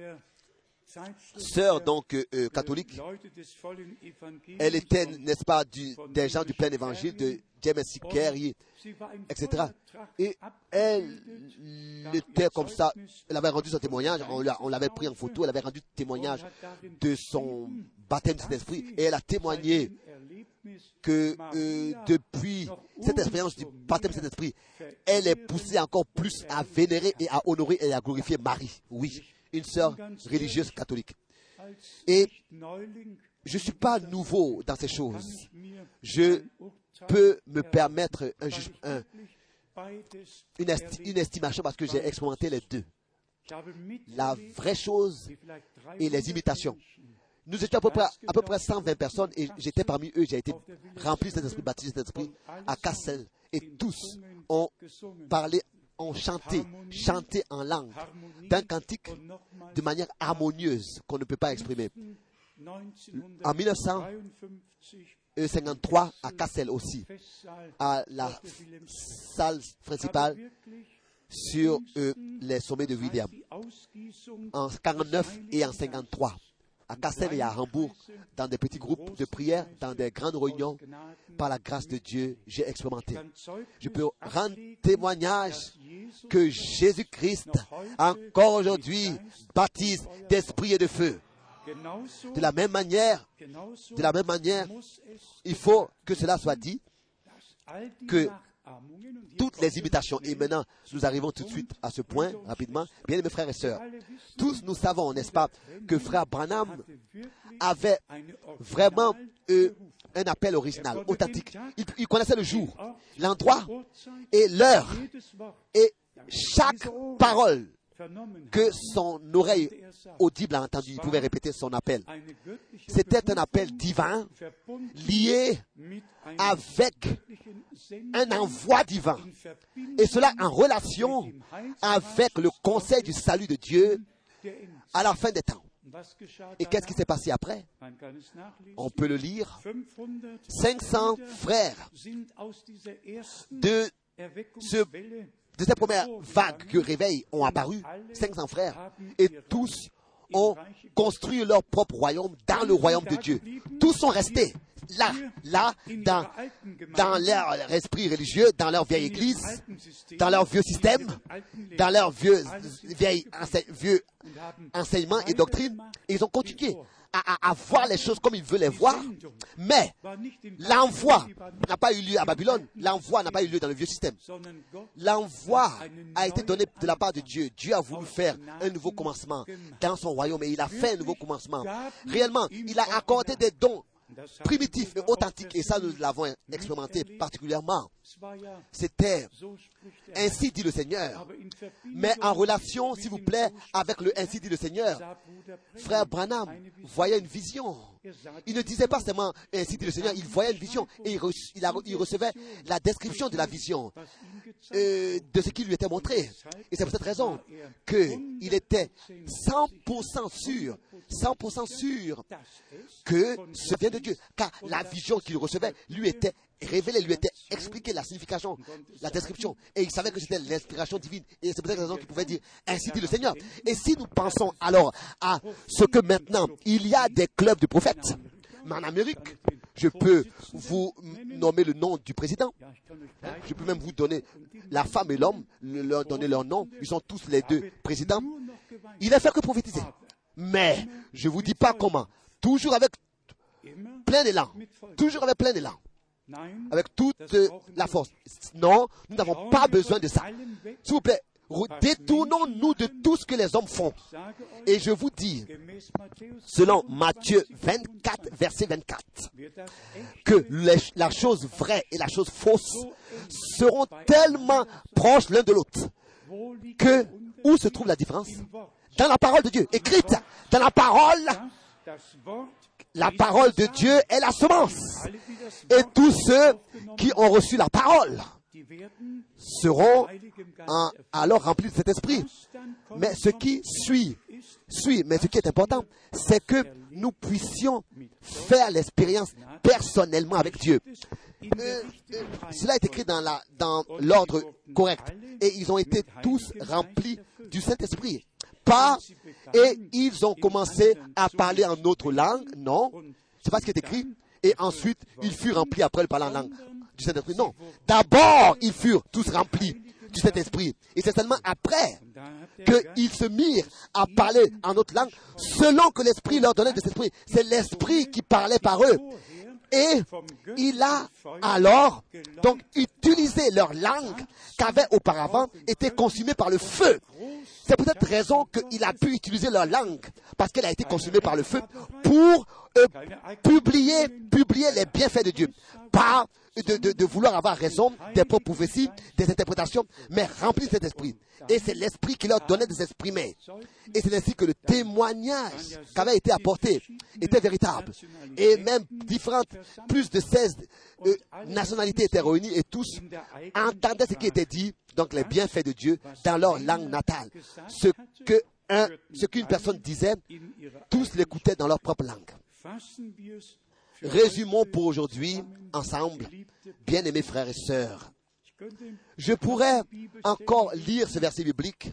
sœur donc euh, catholique. Elle était, n'est-ce pas, du, des gens du plein évangile, de James C. Carey, et cetera. Et elle était comme ça, elle avait rendu son témoignage, on, l'a, on l'avait pris en photo, elle avait rendu témoignage de son baptême de Saint-Esprit, et elle a témoigné que euh, depuis cette expérience du baptême de Saint-Esprit, elle est poussée encore plus à vénérer et à honorer et à glorifier Marie. Oui, une sœur religieuse catholique. Et je ne suis pas nouveau dans ces choses. Je peux me permettre un, un, une, esti, une estimation parce que j'ai expérimenté les deux. La vraie chose et les imitations. Nous étions à peu près, à peu près cent vingt personnes et j'étais parmi eux. J'ai été rempli de cet esprit, baptisé de cet esprit à Kassel. Et tous ont parlé, ont chanté, chanté en langue, d'un cantique de manière harmonieuse qu'on ne peut pas exprimer. En mille neuf cent cinquante-trois, à Kassel aussi, à la salle principale sur euh, les sommets de William, en quarante-neuf et en cinquante-trois. À Kassel et à Hambourg, dans des petits groupes de prière, dans des grandes réunions, par la grâce de Dieu, j'ai expérimenté. Je peux rendre témoignage que Jésus-Christ, encore aujourd'hui, baptise d'esprit et de feu. De la même manière, de la même manière, il faut que cela soit dit, que toutes les imitations, et maintenant nous arrivons tout de suite à ce point, rapidement, bien mes frères et sœurs, tous nous savons, n'est-ce pas, que frère Branham avait vraiment euh, un appel original, authentique. Il, il connaissait le jour, l'endroit et l'heure, et chaque parole que son oreille audible a entendue, il pouvait répéter son appel. C'était un appel divin, lié avec un envoi divin. Et cela en relation avec le conseil du salut de Dieu à la fin des temps. Et qu'est-ce qui s'est passé après? On peut le lire. cinq cents frères de ce de ces premières vagues que réveil ont apparu, cinq cents frères, et tous ont construit leur propre royaume dans le royaume de Dieu. Tous sont restés. là, là, dans, dans leur esprit religieux, dans leur vieille église, dans leur vieux système, dans leur vieux, vieille, vieux enseignement et doctrine, et ils ont continué à, à, à voir les choses comme ils veulent les voir, mais l'envoi n'a pas eu lieu à Babylone, l'envoi n'a pas eu lieu dans le vieux système. L'envoi a été donné de la part de Dieu. Dieu a voulu faire un nouveau commencement dans son royaume et il a fait un nouveau commencement. Réellement, il a accordé des dons primitifs et authentiques et ça nous l'avons expérimenté particulièrement. C'était ainsi dit le Seigneur. Mais en relation, s'il vous plaît, avec le ainsi dit le Seigneur, frère Branham voyait une vision. Il ne disait pas seulement ainsi dit le Seigneur, il voyait une vision et il, re, il, a, il recevait la description de la vision, euh, de ce qui lui était montré. Et c'est pour cette raison qu'il était cent pour cent sûr, cent pour cent sûr que ce vient de Dieu. Car la vision qu'il recevait lui était révélée, lui était expliquée, la signification, la description. Et il savait que c'était l'inspiration divine. Et c'est pour cette raison qu'il pouvait dire ainsi dit le Seigneur. Et si nous pensons alors à ce que maintenant, il y a des clubs de prophètes, mais en Amérique, je peux vous nommer le nom du président. Je peux même vous donner la femme et l'homme, leur donner leur nom. Ils sont tous les deux présidents. Il n'a fait que prophétiser. Mais je ne vous dis pas comment. Toujours avec plein d'élan. Toujours avec plein d'élan. Avec toute la force. Non, nous n'avons pas besoin de ça. S'il vous plaît, détournons-nous de tout ce que les hommes font. Et je vous dis, selon Matthieu vingt-quatre, verset vingt-quatre, que les, la chose vraie et la chose fausse seront tellement proches l'un de l'autre que où se trouve la différence? Dans la parole de Dieu, écrite dans la parole. La parole de Dieu est la semence. Et tous ceux qui ont reçu la parole seront en, alors remplis de cet esprit. Mais ce qui suit, suit, mais ce qui est important, c'est que nous puissions faire l'expérience personnellement avec Dieu. Euh, euh, cela est écrit dans, la, dans l'ordre correct. Et ils ont été tous remplis du Saint-Esprit. Pas, et ils ont commencé à parler en autre langue. Non, c'est pas ce qui est écrit. Et ensuite, ils furent remplis après le parler en langue du Saint-Esprit. Non, d'abord, ils furent tous remplis du Saint-Esprit. Et c'est seulement après qu'ils se mirent à parler en autre langue, selon que l'Esprit leur donnait de cet esprit. C'est l'Esprit qui parlait par eux. Et il a alors donc utilisé leur langue qu'avait auparavant été consumée par le feu. C'est pour cette raison qu'il a pu utiliser leur langue, parce qu'elle a été consumée par le feu, pour euh, publier, publier les bienfaits de Dieu. Pas de, de, de vouloir avoir raison des propres prophéties, des interprétations, mais remplir cet esprit. Et c'est l'esprit qui leur donnait de s'exprimer. Et c'est ainsi que le témoignage qui avait été apporté était véritable. Et même différentes, plus de seize euh, nationalités étaient réunies et tous entendaient ce qui était dit, donc les bienfaits de Dieu, dans leur langue natale. Ce que un, ce qu'une personne disait, tous l'écoutaient dans leur propre langue. Résumons pour aujourd'hui, ensemble, bien-aimés frères et sœurs. Je pourrais encore lire ce verset biblique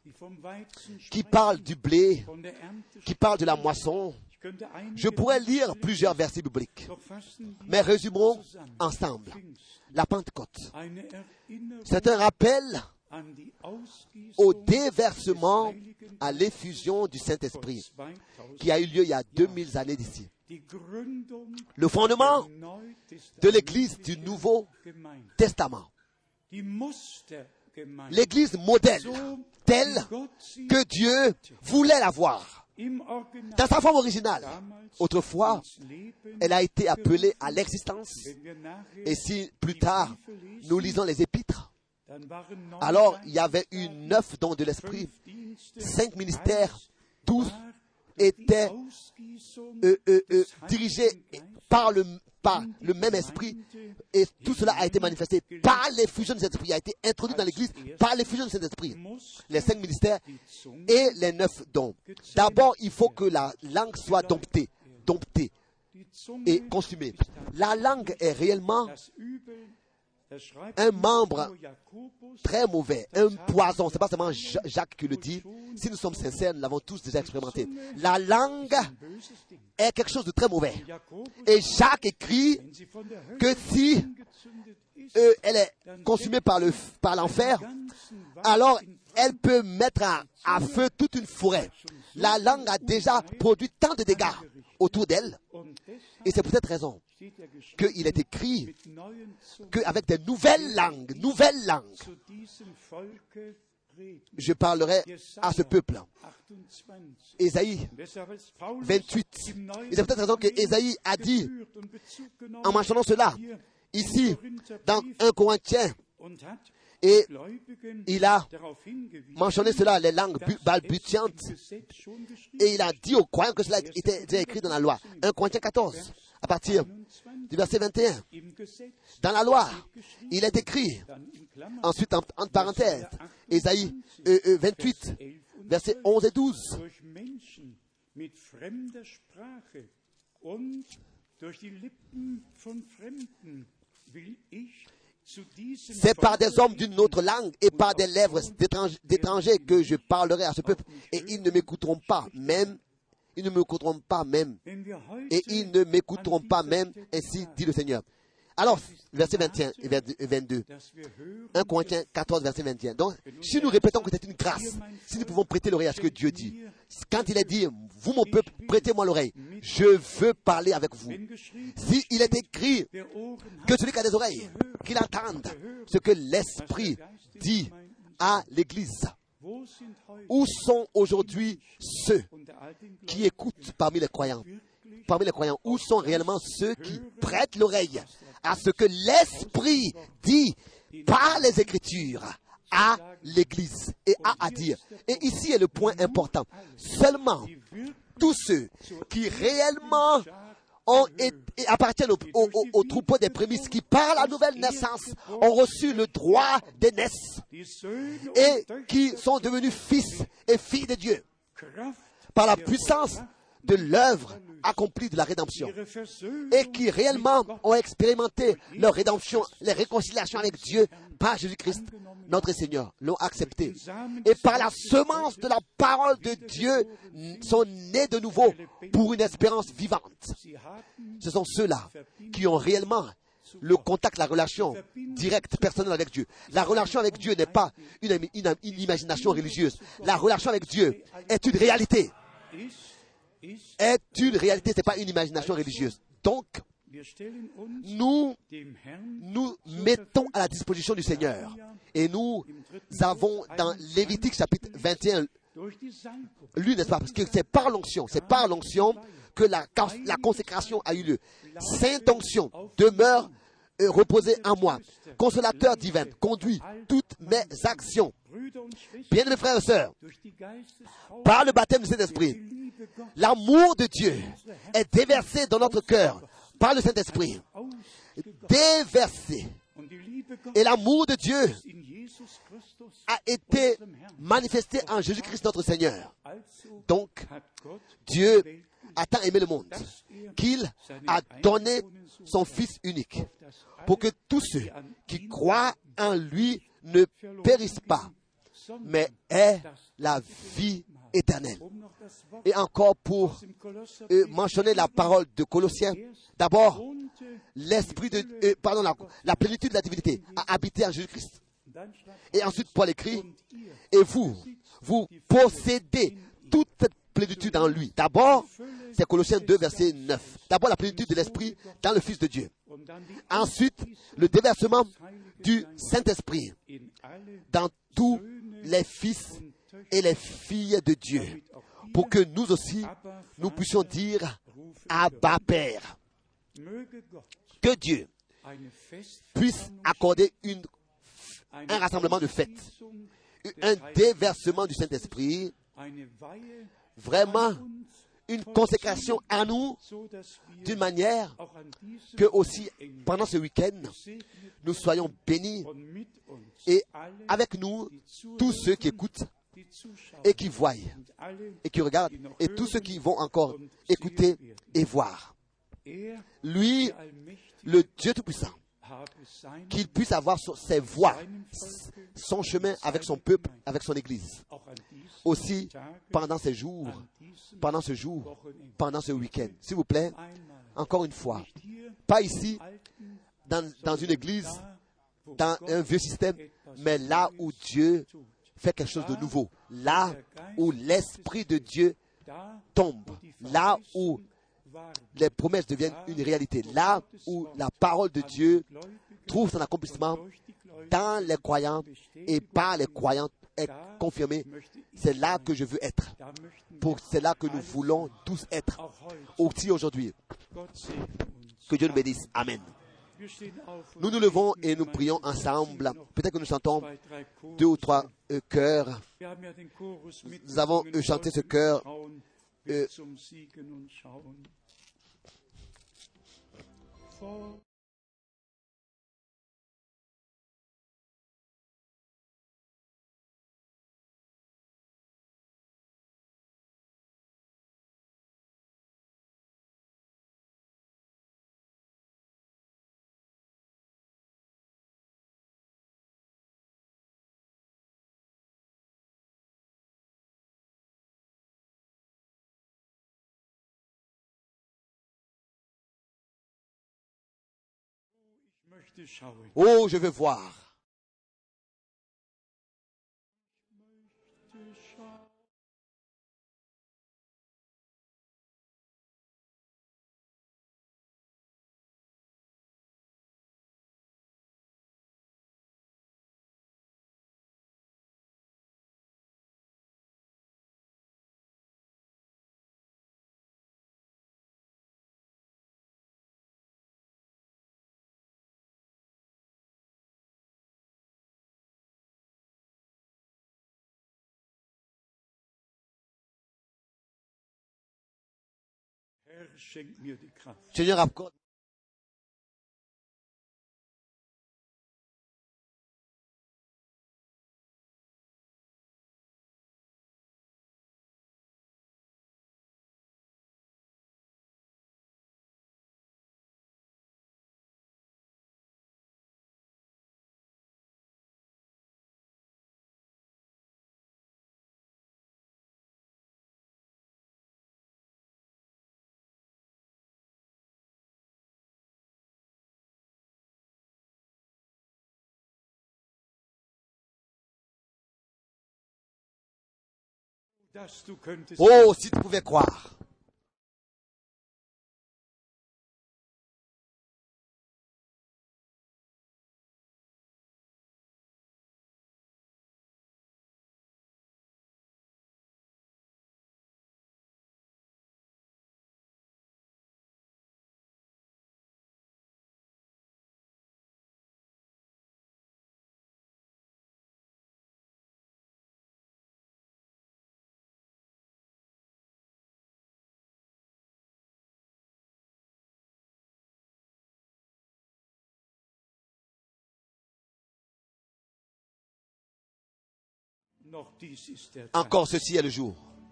qui parle du blé, qui parle de la moisson. Je pourrais lire plusieurs versets bibliques. Mais résumons ensemble. La Pentecôte. C'est un rappel au déversement, à l'effusion du Saint-Esprit qui a eu lieu il y a deux mille années d'ici. Le fondement de l'Église du Nouveau Testament. L'Église modèle, telle que Dieu voulait l'avoir. Dans sa forme originale. Autrefois, elle a été appelée à l'existence. Et si plus tard, nous lisons les épîtres, alors il y avait eu neuf dons de l'Esprit, cinq ministères, tous étaient euh, euh, euh, dirigés par le, par le même esprit, et tout cela a été manifesté par l'effusion de cet esprit, a été introduit dans l'Église par l'effusion de cet esprit. Les cinq ministères et les neuf dons. D'abord, il faut que la langue soit domptée, domptée et consumée. La langue est réellement un membre très mauvais, un poison. Ce n'est pas seulement Jacques qui le dit. Si nous sommes sincères, nous l'avons tous déjà expérimenté. La langue est quelque chose de très mauvais. Et Jacques écrit que si euh, elle est consumée par, le, par l'enfer, alors elle peut mettre à, à feu toute une forêt. La langue a déjà produit tant de dégâts autour d'elle. Et c'est pour cette raison qu'il est écrit qu'avec des nouvelles langues, nouvelles langues, je parlerai à ce peuple. Ésaïe vingt-huit. Et c'est pour cette raison que Ésaïe a dit, en mentionnant cela, ici, dans un Corinthiens, et il a mentionné cela, les langues balbutiantes, et il a dit aux croyants que cela était déjà écrit dans la loi. un Corinthiens quatorze, à partir du verset vingt et un. Dans la loi, il est écrit, ensuite en, en parenthèse, Ésaïe euh, euh, vingt-huit, versets onze et douze. C'est par des hommes d'une autre langue et par des lèvres d'étrangers que je parlerai à ce peuple. Et ils ne m'écouteront pas, même. Ils ne m'écouteront pas même. Et ils ne m'écouteront pas même, ainsi dit le Seigneur. Alors, verset vingt et un et vingt-deux. un Corinthiens quatorze, verset vingt et un. Donc, si nous répétons que c'est une grâce, si nous pouvons prêter l'oreille à ce que Dieu dit, quand il est dit, vous mon peuple, prêtez-moi l'oreille, je veux parler avec vous. Si il est écrit que celui qui a des oreilles, qu'il entende ce que l'Esprit dit à l'Église. Où sont aujourd'hui ceux qui écoutent parmi les croyants? Parmi les croyants, où sont réellement ceux qui prêtent l'oreille à ce que l'Esprit dit par les Écritures à l'Église et a à dire? Et ici est le point important. Seulement tous ceux qui réellement ont été, appartiennent au, au, au, au troupeau des prémices, qui par la nouvelle naissance ont reçu le droit d'aînesse et qui sont devenus fils et filles de Dieu par la puissance de l'œuvre accomplie de la rédemption, et qui réellement ont expérimenté leur rédemption, les réconciliations avec Dieu par Jésus-Christ, notre Seigneur, l'ont accepté. Et par la semence de la parole de Dieu, sont nés de nouveau pour une espérance vivante. Ce sont ceux-là qui ont réellement le contact, la relation directe, personnelle avec Dieu. La relation avec Dieu n'est pas une, une, une imagination religieuse. La relation avec Dieu est une réalité. Est une réalité, ce n'est pas une imagination religieuse. Donc, nous nous mettons à la disposition du Seigneur. Et nous avons dans Lévitique chapitre vingt et un lu, n'est-ce pas? Parce que c'est par l'onction, c'est par l'onction que la, la consécration a eu lieu. Sainte onction demeure euh, reposée en moi. Consolateur divin, conduit toutes mes actions. Bien mes frères et sœurs, par le baptême du Saint-Esprit, l'amour de Dieu est déversé dans notre cœur par le Saint-Esprit. Déversé. Et l'amour de Dieu a été manifesté en Jésus-Christ notre Seigneur. Donc, Dieu a tant aimé le monde qu'il a donné son Fils unique pour que tous ceux qui croient en lui ne périssent pas, mais aient la vie éternelle. Et encore pour euh, mentionner la parole de Colossiens, d'abord, l'esprit de, euh, pardon, la, la plénitude de la divinité a habité en Jésus-Christ. Et ensuite, Paul écrit, et vous, vous possédez toute cette plénitude en lui. D'abord, c'est Colossiens deux, verset neuf. D'abord, la plénitude de l'esprit dans le Fils de Dieu. Ensuite, le déversement du Saint-Esprit dans tous les fils et les filles de Dieu, pour que nous aussi, nous puissions dire Abba Père. Que Dieu puisse accorder une, un rassemblement de fêtes, un déversement du Saint-Esprit, vraiment une consécration à nous, d'une manière que aussi, pendant ce week-end, nous soyons bénis, et avec nous, tous ceux qui écoutent et qui voient et qui regardent, et tous ceux qui vont encore écouter et voir. Lui, le Dieu Tout-Puissant, qu'il puisse avoir son- ses voies, son chemin avec son peuple, avec son Église. Aussi, pendant ces jours, pendant ce jour, pendant ce week-end. S'il vous plaît, encore une fois, pas ici, dans, dans une église, dans un vieux système, mais là où Dieu fait quelque chose de nouveau, là où l'Esprit de Dieu tombe, là où les promesses deviennent une réalité, là où la parole de Dieu trouve son accomplissement dans les croyants et par les croyants est confirmée. C'est là que je veux être. Pour, c'est là que nous voulons tous être. Aussi aujourd'hui. Que Dieu nous bénisse. Amen. Nous nous levons et nous prions ensemble. Peut-être que nous chantons deux ou trois euh, chœurs. Nous avons euh, chanté ce chœur. Euh, Oh, je veux voir. Seigneur, accorde. Oh, si tu pouvais croire. Encore ceci est le jour.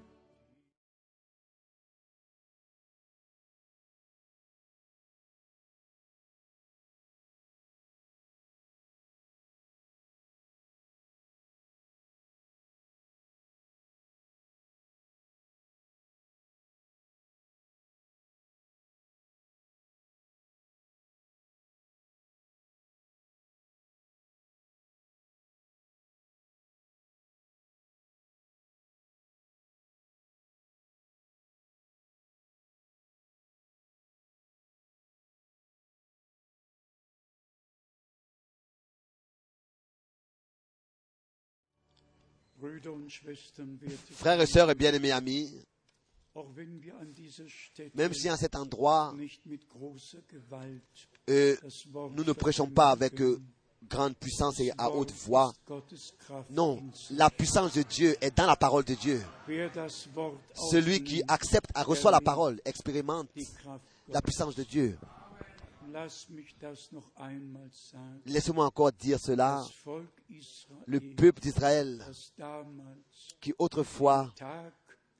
Frères et sœurs et bien-aimés amis, même si à cet endroit, euh, nous ne prêchons pas avec euh, grande puissance et à haute voix, non, la puissance de Dieu est dans la parole de Dieu. Celui qui accepte, reçoit la parole, expérimente la puissance de Dieu. Laissez-moi encore dire cela. Le peuple d'Israël, qui autrefois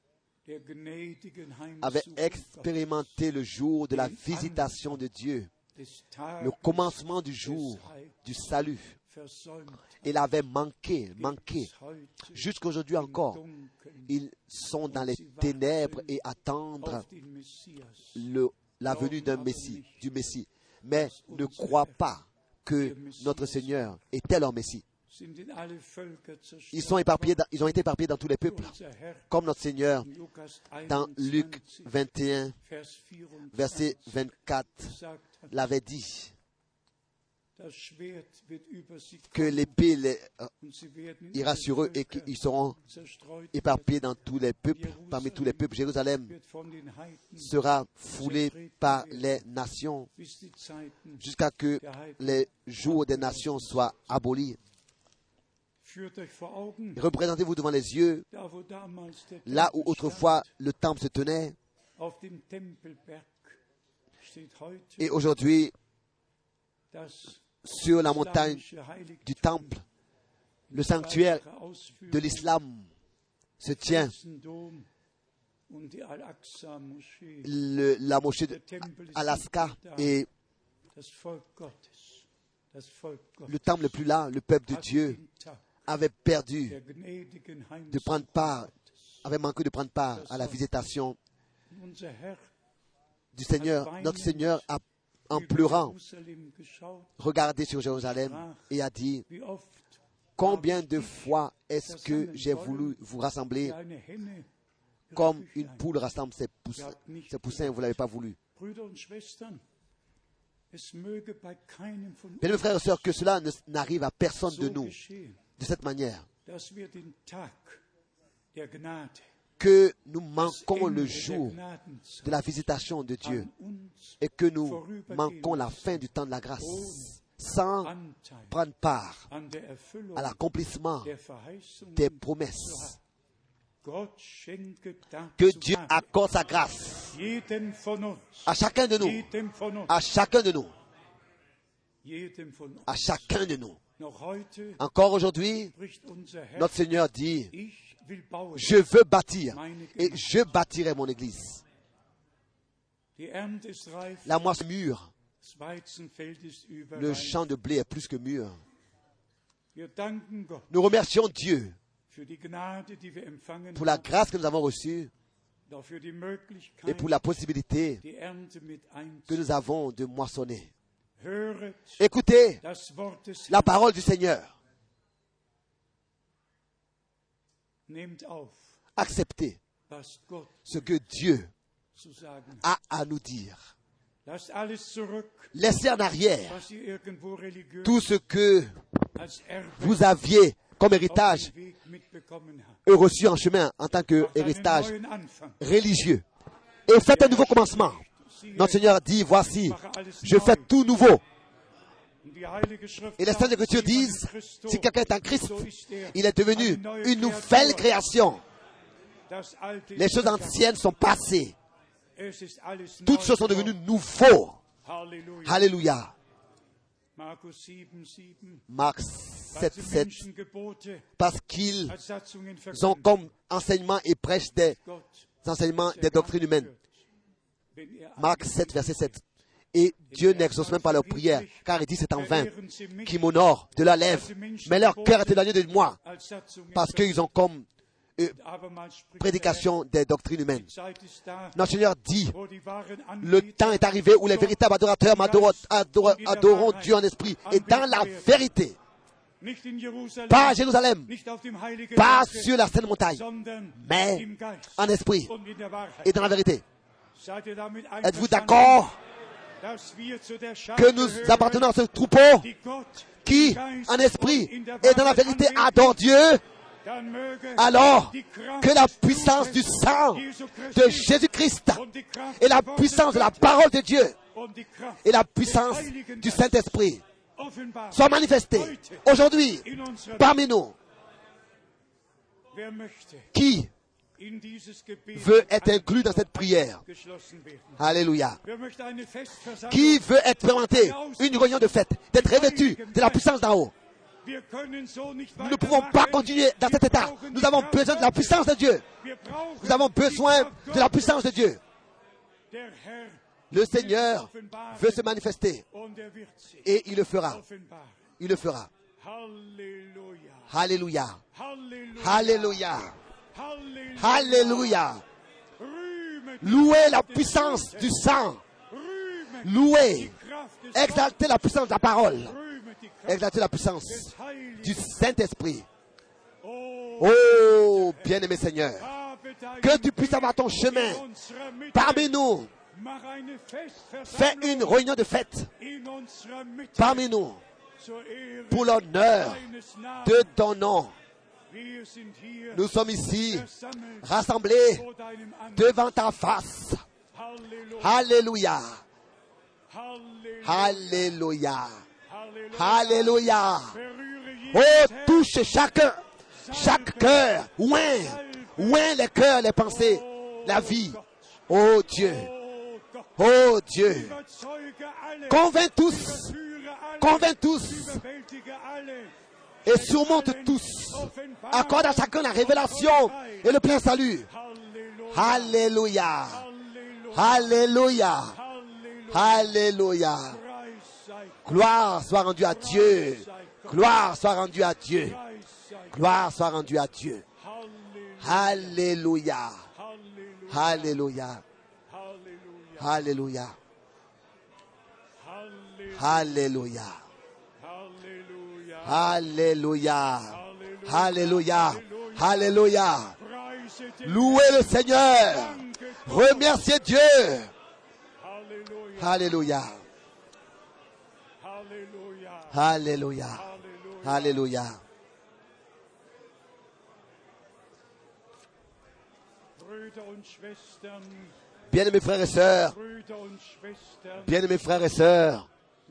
avait expérimenté le jour de la visitation de Dieu, le commencement du jour du salut. Il avait manqué, manqué. Jusqu'aujourd'hui encore, ils sont dans les ténèbres et attendent le, la venue d'un Messie, du Messie. Mais ne croient pas que notre Seigneur était leur Messie. Ils, sont éparpillés dans, ils ont été éparpillés dans tous les peuples, comme notre Seigneur dans Luc vingt et un, verset vingt-quatre, l'avait dit, que l'épée les, euh, ira sur eux et qu'ils seront éparpillés dans tous les peuples, parmi tous les peuples. Jérusalem sera foulée par les nations jusqu'à que les jours des nations soient abolis. Représentez-vous devant les yeux, là où autrefois le temple se tenait, et aujourd'hui, sur la montagne du temple, le sanctuaire de l'islam se tient. Le, la moschée d'Alaska et le temple le plus là, le peuple de Dieu, avait perdu de prendre part, avait manqué de prendre part à la visitation du Seigneur. Notre Seigneur a, en pleurant, regardé sur Jérusalem et a dit, combien de fois est-ce que j'ai voulu vous rassembler comme une poule rassemble ses poussins, ses poussins et vous ne l'avez pas voulu. Bien, mes frères et sœurs, que cela ne, n'arrive à personne de nous de cette manière, que nous manquons le jour de la visitation de Dieu et que nous manquons la fin du temps de la grâce sans prendre part à l'accomplissement des promesses. Que Dieu accorde sa grâce à chacun de nous, à chacun de nous, à chacun de nous. Encore aujourd'hui, notre Seigneur dit, je veux bâtir et je bâtirai mon église. La moisson est mûre, le champ de blé est plus que mûr. Nous remercions Dieu pour la grâce que nous avons reçue et pour la possibilité que nous avons de moissonner. Écoutez la parole du Seigneur. Acceptez ce que Dieu a à nous dire. Laissez en arrière tout ce que vous aviez comme héritage reçu en chemin en tant qu'héritage religieux. Et faites un nouveau commencement. Notre Seigneur dit, voici, je fais tout nouveau. Et les Saintes Écritures disent, si quelqu'un est en Christ, il est devenu une nouvelle création. Les choses anciennes sont passées. Toutes choses sont devenues nouvelles. Alléluia. Marc sept, sept, parce qu'ils ont comme enseignement et prêchent des enseignements des doctrines humaines. Marc sept, verset sept. Et Dieu n'exauce même pas leurs prières, car il dit c'est en vain qu'ils m'honorent de la lèvre, mais leur cœur est éloigné de moi, parce qu'ils ont comme euh, prédication des doctrines humaines. Notre Seigneur dit, le temps est arrivé où les véritables adorateurs adoreront Dieu en esprit et dans la vérité. Pas à Jérusalem, pas sur la sainte montagne, mais en esprit et dans la vérité. Êtes-vous d'accord que nous appartenons à ce troupeau qui, en esprit et dans la vérité, adore Dieu? Alors que la puissance du sang de Jésus-Christ et la puissance de la parole de Dieu et la puissance du Saint-Esprit soient manifestées aujourd'hui parmi nous. Qui veut être inclus dans cette prière? Alléluia. Qui veut être expérimenter une réunion de fête, d'être revêtu de la puissance d'en haut? Nous ne pouvons pas continuer dans cet état. Nous avons besoin de la puissance de Dieu. Nous avons besoin de la puissance de Dieu. Le Seigneur veut se manifester et il le fera. Il le fera. Alléluia. Alléluia. Alléluia. Louez la puissance du sang. Louez. Exaltez la puissance de la parole. Exaltez la puissance du Saint-Esprit. Oh, bien-aimé Seigneur, que tu puisses avoir ton chemin parmi nous. Fais une réunion de fête parmi nous pour l'honneur de ton nom. Nous sommes ici rassemblés devant ta face. Alléluia. Alléluia. Alléluia. Oh, touche chacun, chaque cœur. Oint, oint les cœurs, les pensées, la vie. Oh Dieu. Oh Dieu. Convainc tous. Convainc tous. Et surmonte tous. Accorde à chacun la révélation et le plein salut. Alléluia. Alléluia. Alléluia. Gloire soit rendue à Dieu. Gloire soit rendue à Dieu. Gloire soit rendue à Dieu. Alléluia. Alléluia. Alléluia. Alléluia. Alléluia. Alléluia. Alléluia. Louez le Seigneur. Remerciez Dieu. Alléluia. Alléluia. Alléluia. Bien-aimés frères et sœurs, bien-aimés frères et sœurs,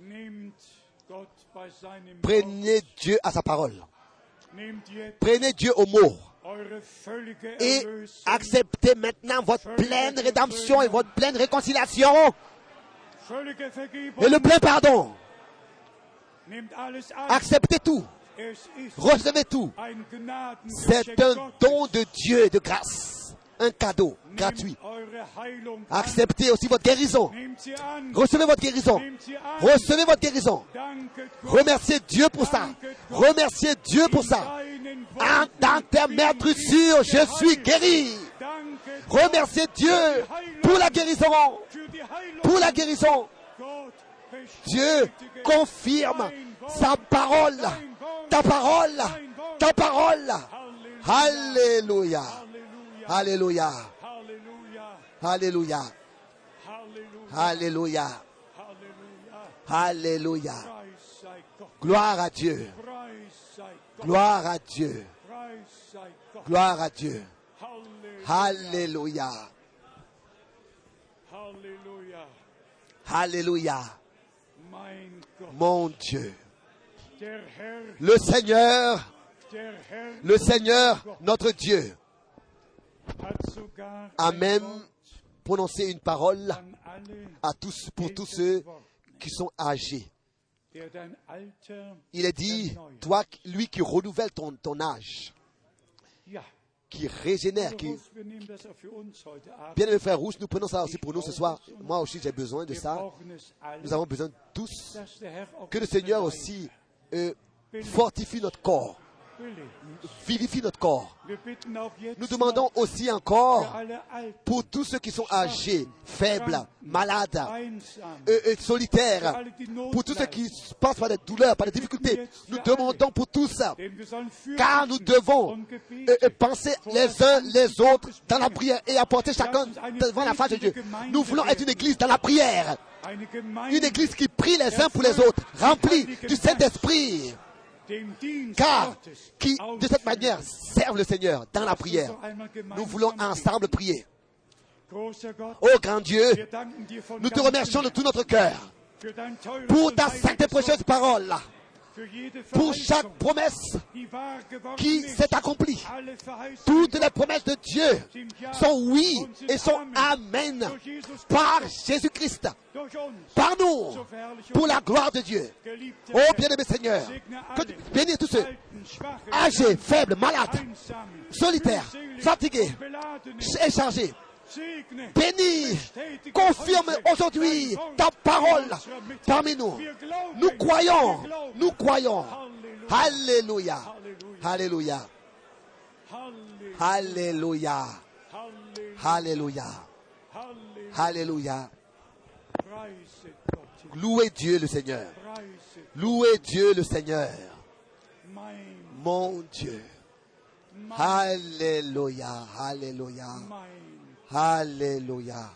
prenez Dieu à sa parole. Prenez Dieu au mot. Et acceptez maintenant votre pleine rédemption et votre pleine réconciliation. Et le plein pardon. Acceptez tout. Recevez tout. C'est un don de Dieu de grâce. Un cadeau gratuit. Acceptez aussi votre guérison. Recevez votre guérison. Recevez votre guérison. Remerciez Dieu pour ça. Remerciez Dieu pour ça. En tant que maître sûr, je suis guéri. Remerciez Dieu pour la guérison. Pour la guérison. Dieu confirme sa parole. Ta parole. Ta parole. Alléluia. Alléluia. Alléluia. Alléluia. Alléluia. Gloire à Dieu. Gloire à Dieu. Gloire à Dieu. Alléluia. Alléluia. Mon Dieu. Le Seigneur, le Seigneur, notre Dieu, a même prononcé une parole à tous, pour tous ceux qui sont âgés. Il est dit, toi, lui qui renouvelle ton, ton âge, qui régénère, qui... Bien aimés frères rouges, nous prenons ça aussi pour nous ce soir. Moi aussi, j'ai besoin de ça. Nous avons besoin tous que le Seigneur aussi euh, fortifie notre corps. Vivifie notre corps. Nous demandons aussi encore pour tous ceux qui sont âgés, faibles, malades, euh, euh, solitaires, pour tous ceux qui passent par des douleurs, par des difficultés. Nous demandons pour tous, car nous devons euh, euh, penser les uns les autres dans la prière et apporter chacun devant la face de Dieu. Nous voulons être une église dans la prière, une église qui prie les uns pour les autres, remplie du Saint-Esprit. Car qui, de cette manière, servent le Seigneur dans la prière. Nous voulons ensemble prier. Ô grand Dieu, nous te remercions de tout notre cœur pour ta sainte et précieuse parole, pour chaque promesse qui s'est accomplie. Toutes les promesses de Dieu sont oui et sont amen par Jésus-Christ, par nous, pour la gloire de Dieu. Oh bien-aimé Seigneur, que tu bénis tous ceux âgés, faibles, malades, solitaires, fatigués et chargés. bénis, confirme aujourd'hui ta parole parmi nous. Nous croyons, nous croyons. Alléluia, alléluia, alléluia, alléluia, alléluia. Louez Dieu le Seigneur. Louez Dieu le Seigneur. Mon Dieu. Alléluia, alléluia, alléluia,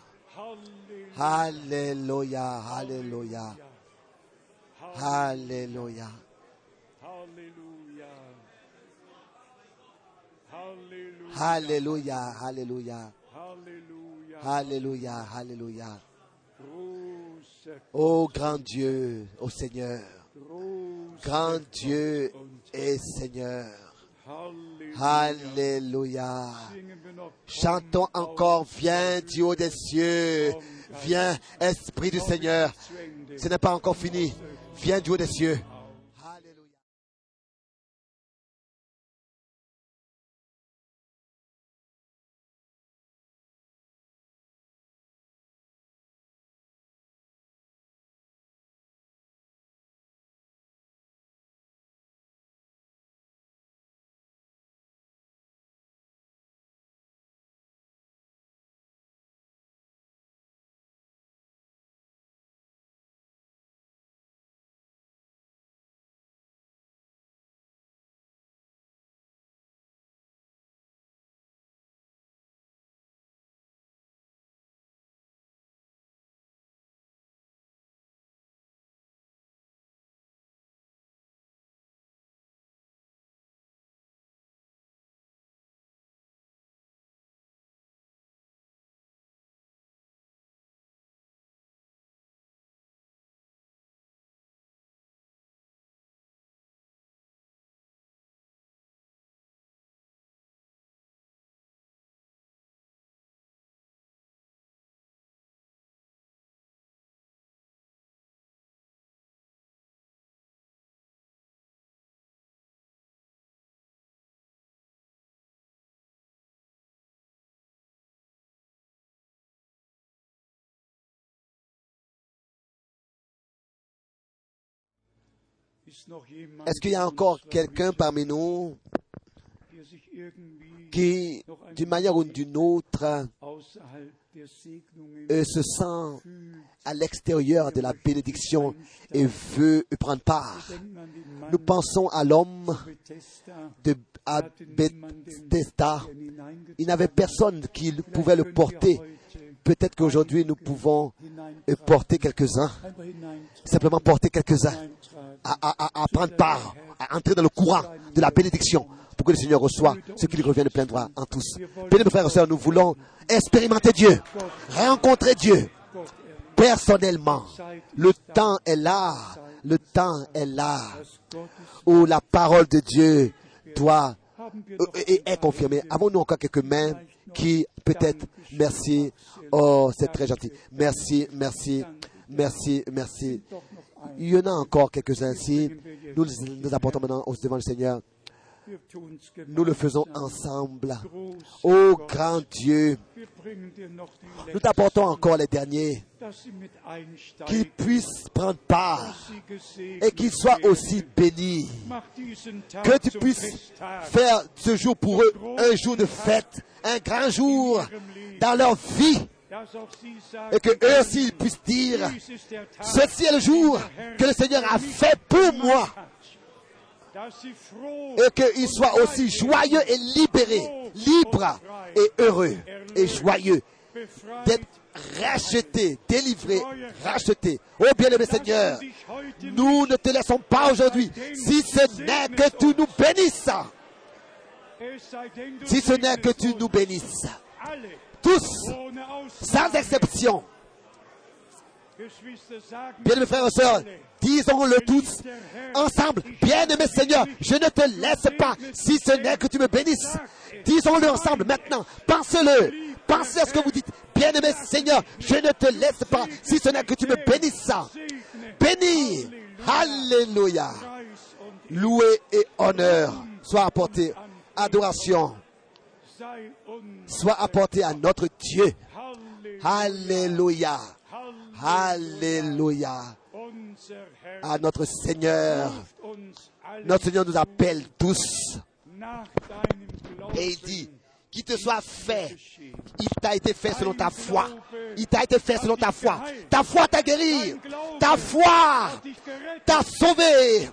alléluia, alléluia, alléluia. Alléluia, alléluia, alléluia, alléluia. Ô grand Dieu, ô Seigneur, grand Dieu et Seigneur. Alléluia. Chantons encore, viens du haut des cieux, viens Esprit du Seigneur. Ce n'est pas encore fini, viens du haut des cieux. Est-ce qu'il y a encore quelqu'un parmi nous qui, d'une manière ou d'une autre, euh, se sent à l'extérieur de la bénédiction et veut prendre part? Nous pensons à l'homme de à Bethesda. Il n'avait personne qui pouvait le porter. Peut-être qu'aujourd'hui nous pouvons porter quelques-uns, simplement porter quelques-uns à, à, à prendre part, à entrer dans le courant de la bénédiction pour que le Seigneur reçoive ce qui lui revient de plein droit en tous. Bien, mes frères et sœurs, nous voulons expérimenter Dieu, rencontrer Dieu personnellement. Le temps est là, le temps est là où la parole de Dieu doit et est confirmée. Avons-nous encore quelques mains qui peut-être, merci, oh c'est très gentil, merci, merci, merci, merci. Il y en a encore quelques-uns ici. Nous nous apportons maintenant devant le Seigneur. Nous le faisons ensemble. Ô grand Dieu, nous t'apportons encore les derniers, qu'ils puissent prendre part et qu'ils soient aussi bénis. Que tu puisses faire ce jour pour eux un jour de fête, un grand jour dans leur vie. Et que eux aussi puissent dire, ceci est le jour que le Seigneur a fait pour moi. Et qu'ils soient aussi joyeux et libérés, libres et heureux et joyeux d'être rachetés, délivrés, rachetés. Oh bien-aimé Seigneur, nous ne te laissons pas aujourd'hui, si ce n'est que tu nous bénisses. Si ce n'est que tu nous bénisses. Tous, sans exception. Bien-aimés frères et sœurs, disons-le tous ensemble. Bien-aimé Seigneur, je ne te laisse pas si ce n'est que tu me bénisses. Disons-le ensemble maintenant. Pensez-le. Pensez à ce que vous dites. Bien-aimé Seigneur, je ne te laisse pas si ce n'est que tu me bénisses. Bénis. Alléluia. Loué et honneur soient apportés. Adoration. soit apporté à notre Dieu. Alléluia. Alléluia. À notre Seigneur. Notre Seigneur nous appelle tous. Et il dit, qu'il te soit fait. Il t'a été fait selon ta foi. Il t'a été fait selon ta foi. Ta foi t'a guéri. Ta foi t'a sauvé.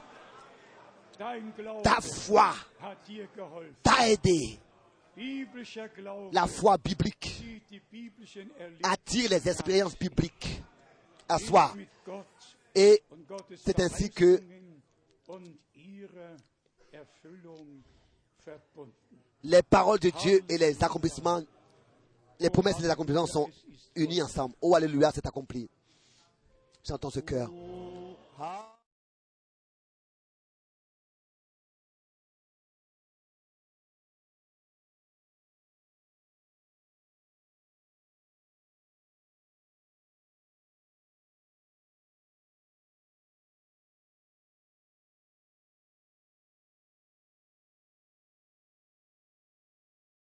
Ta foi t'a aidé. La foi biblique attire les expériences bibliques à soi. Et c'est ainsi que les paroles de Dieu et les accomplissements, les promesses et les accomplissements sont unis ensemble. Oh, alléluia, c'est accompli. J'entends ce cœur.